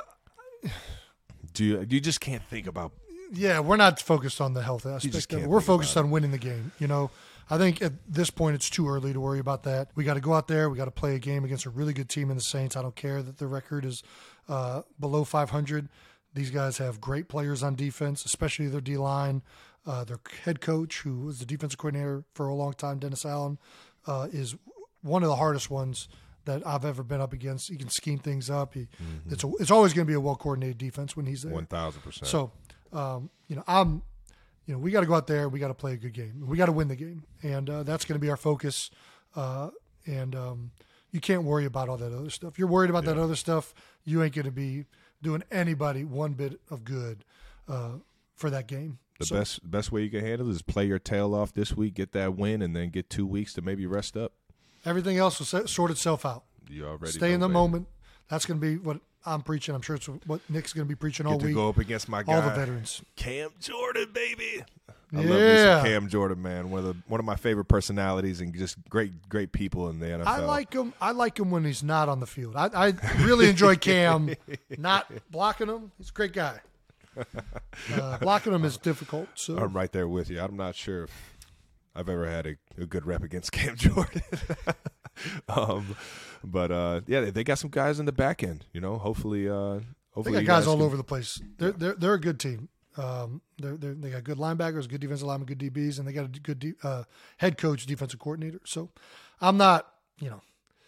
Do you you just can't think about yeah, we're not focused on the health just aspect of can't it. We're think focused about on winning the game. You know, I think at this point it's too early to worry about that. We got to go out there. We got to play a game against a really good team in the Saints. I don't care that the record is uh, below five hundred. These guys have great players on defense, especially their D-line. Uh, their head coach, who was the defensive coordinator for a long time, Dennis Allen, uh, is one of the hardest ones that I've ever been up against. He can scheme things up. He, mm-hmm. It's a, it's always going to be a well-coordinated defense when he's there. one thousand percent? So, um, you know, I'm, you know, we got to go out there. We got to play a good game. We got to win the game, and uh, that's going to be our focus. Uh, and um, you can't worry about all that other stuff. You're worried about Yeah. that other stuff, you ain't going to be doing anybody one bit of good uh, for that game. The So, best best way you can handle it is play your tail off this week, get that win, and then get two weeks to maybe rest up. everything else will se- sort itself out. You already Stay know, in the baby. moment. That's going to be what I'm preaching. I'm sure it's what Nick's going to be preaching all Get to week. go up against my guy, All the veterans. Cam Jordan, baby. I Yeah. love me some Cam Jordan, man. One of the one of my favorite personalities and just great great people in the N F L. I like him. I like him when he's not on the field. I, I really enjoy Cam not blocking him. He's a great guy. Uh, blocking him is difficult. So I'm right there with you. I'm not sure if I've ever had a, a good rep against Cam Jordan. um, but uh, yeah, they, they got some guys in the back end. You know, hopefully, uh, they hopefully got you guys guys all can- over the place. They're they're they're a good team. Um, they're, they're they got good linebackers, good defensive linemen, good D Bs, and they got a good de- uh, head coach, defensive coordinator. So I'm not, you know,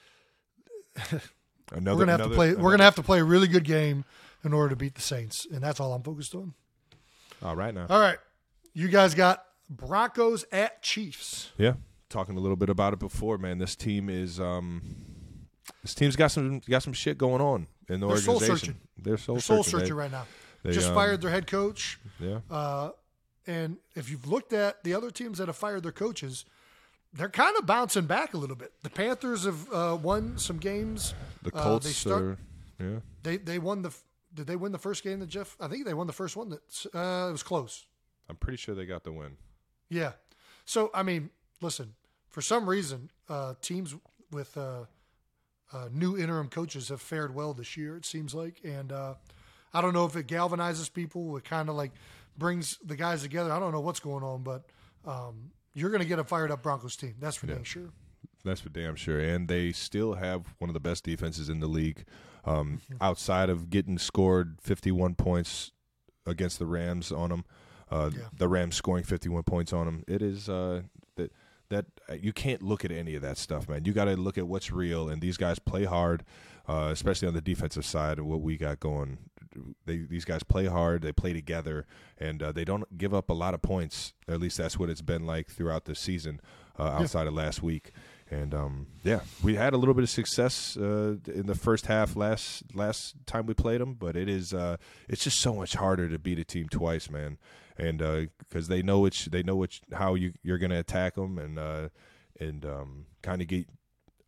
Another, we're gonna have another, to play. Another, We're gonna have to play a really good game in order to beat the Saints, and that's all I'm focused on. All right now. All right, you guys got Broncos at Chiefs. Yeah, talking a little bit about it before, man. This team is um, this team's got some got some shit going on in the They're soul organization. searching. They're soul They're soul searching. searching They- right now. they, Just um, fired their head coach. Yeah, Uh, and if you've looked at the other teams that have fired their coaches, they're kind of bouncing back a little bit. The Panthers have uh, won some games. the Uh, Colts they start. are. Yeah, They they won the. Did they win the first game that Jeff? I think they won the first one. That uh, it was close. I'm pretty sure they got the win. Yeah. So I mean, listen. For some reason, uh, teams with uh, uh, new interim coaches have fared well this year. It seems like, and uh, I don't know if it galvanizes people. It kind of like brings the guys together. I don't know what's going on, but um, you're going to get a fired up Broncos team. That's for yeah. dang sure. That's for damn sure. And they still have one of the best defenses in the league. Um, mm-hmm. Outside of getting scored fifty-one points against the Rams on them, uh, yeah. the Rams scoring fifty-one points on them, it is uh, that that uh, you can't look at any of that stuff, man. You got to look at what's real, and these guys play hard, uh, especially on the defensive side of what we got going. They, these guys play hard, they play together, and uh, they don't give up a lot of points. At least that's what it's been like throughout the season uh, outside yeah. of last week. And, um, yeah, we had a little bit of success uh, in the first half last last time we played them, but it is uh, it's just so much harder to beat a team twice, man. And because uh, they know which they know which how you you're going to attack them and uh, and um, kind of get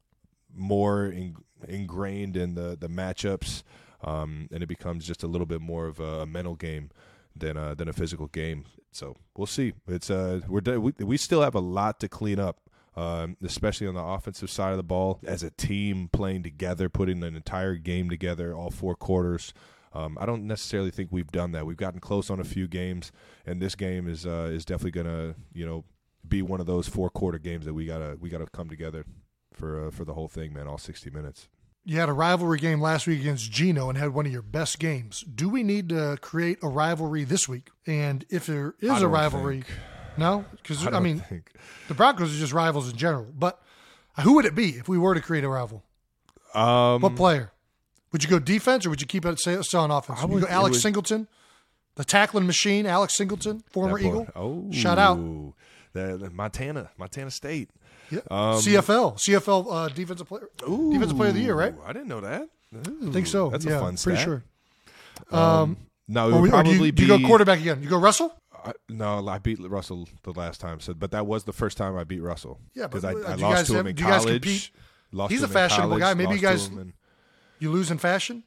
more in, ingrained in the the matchups, um, and it becomes just a little bit more of a, a mental game than a, than a physical game. So we'll see. It's uh we're we we still have a lot to clean up. Um, especially on the offensive side of the ball, as a team playing together, putting an entire game together, all four quarters. Um, I don't necessarily think we've done that. We've gotten close on a few games, and this game is uh, is definitely gonna, you know, be one of those four quarter games that we gotta we gotta come together for uh, for the whole thing, man. All sixty minutes. You had a rivalry game last week against Geno and had one of your best games. Do we need to create a rivalry this week? And if there is a rivalry. Think. No? Because, I, I mean, think. the Broncos are just rivals in general. But who would it be if we were to create a rival? Um, what player? Would you go defense or would you keep it still on offense? Would you go Alex would, Singleton? The tackling machine, Alex Singleton, former Eagle? Oh. Shout out. The, the Montana, Montana State. Yeah. Um, C F L. C F L uh, defensive player. Ooh, defensive player of the year, right? I didn't know that. Ooh, I think so. That's yeah, a fun stat. Pretty sure. Um, um, no, it would or, probably or do you, be. Do you go quarterback again? You go Russell? I, no, I beat Russell the last time, so but that was the first time I beat Russell. Yeah, because I, uh, I lost to him have, in do you guys college. Compete? Lost He's to a him fashionable in college, guy. Maybe you guys and, you lose in fashion.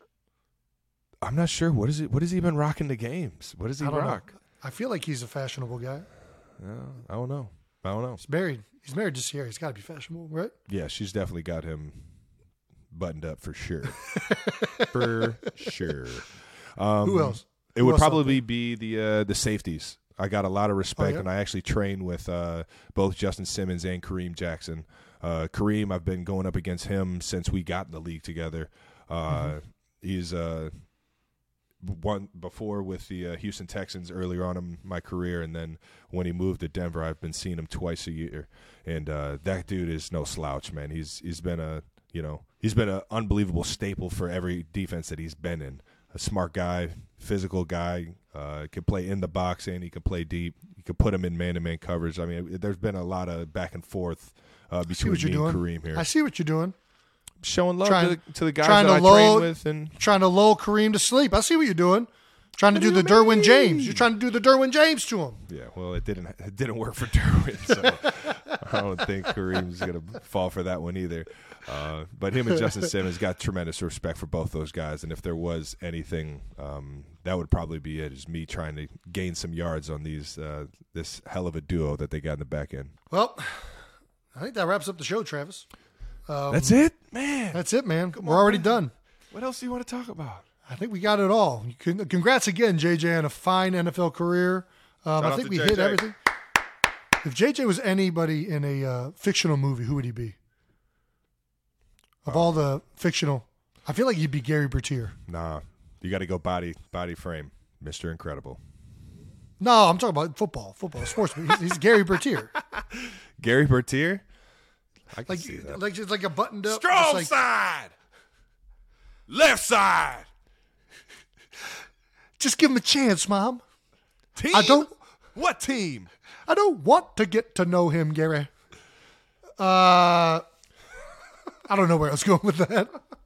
I'm not sure. What is it? What has he been rocking the games? What does he I rock? Know. I feel like he's a fashionable guy. Uh, I don't know. I don't know. He's married. He's married to Sierra. He's got to be fashionable, right? Yeah, she's definitely got him buttoned up for sure. for sure. Um, Who else? It Who would else probably be the uh, the safeties. I got a lot of respect, oh, yeah? and I actually train with uh, both Justin Simmons and Kareem Jackson. Uh, Kareem, I've been going up against him since we got in the league together. Uh, mm-hmm. He's uh, one before with the uh, Houston Texans earlier on in my career, and then when he moved to Denver, I've been seeing him twice a year. And uh, that dude is no slouch, man. He's he's been a you know he's been an unbelievable staple for every defense that he's been in. A smart guy, physical guy, uh, can play in the box and he can play deep. You can put him in man-to-man coverage. I mean, there's been a lot of back and forth uh, between me and Kareem here. I see what you're doing. Showing love trying, to, the, to the guys trying that to I lull, train with. and Trying to lull Kareem to sleep. I see what you're doing. Trying to do, do the Derwin mean? James. You're trying to do the Derwin James to him. Yeah, well, it didn't it didn't work for Derwin, so I don't think Kareem's going to fall for that one either. Uh, but him and Justin Simmons got tremendous respect for both those guys, and if there was anything, um, that would probably be it, is me trying to gain some yards on these uh, this hell of a duo that they got in the back end. Well, I think that wraps up the show, Travis. Um, that's it? Man. That's it, man. Come We're on, already man. done. What else do you want to talk about? I think we got it all. Congrats again, J J, on a fine N F L career. Um, I think we J J. hit everything. If J J was anybody in a uh, fictional movie, who would he be? Of all the fictional, I feel like he'd be Gary Bertier. Nah, you got to go body body frame, Mister Incredible. No, I'm talking about football, football, sports. He's, he's Gary Bertier. Gary Bertier? I can like, see that. like just like a buttoned up. Strong like, side, left side. Just give him a chance, Mom. Team? I don't. What team? I don't want to get to know him, Gary. Uh. I don't know where I was going with that.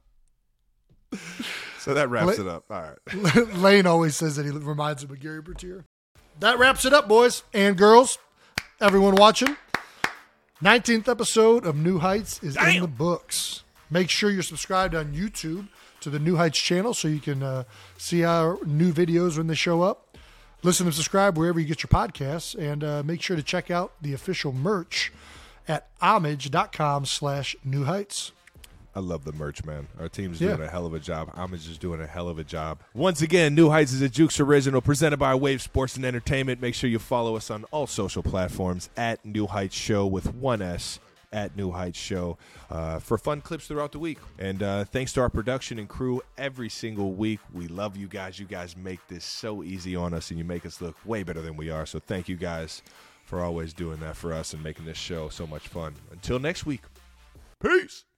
So that wraps Lane, it up. All right. Lane always says that he reminds him of Gary Bertier. That wraps it up, boys and girls. Everyone watching. nineteenth episode of New Heights is Damn. in the books. Make sure you're subscribed on YouTube to the New Heights channel so you can uh, see our new videos when they show up. Listen and subscribe wherever you get your podcasts. And uh, make sure to check out the official merch at homage.com slash New Heights. I love the merch, man. Our team's Yeah. doing a hell of a job. I'm just doing a hell of a job. Once again, New Heights is a Jukes original presented by Wave Sports and Entertainment. Make sure you follow us on all social platforms at New Heights Show with one S. At New Heights Show uh, for fun clips throughout the week. And uh, thanks to our production and crew every single week. We love you guys. You guys make this so easy on us, and you make us look way better than we are. So thank you guys for always doing that for us and making this show so much fun. Until next week, peace.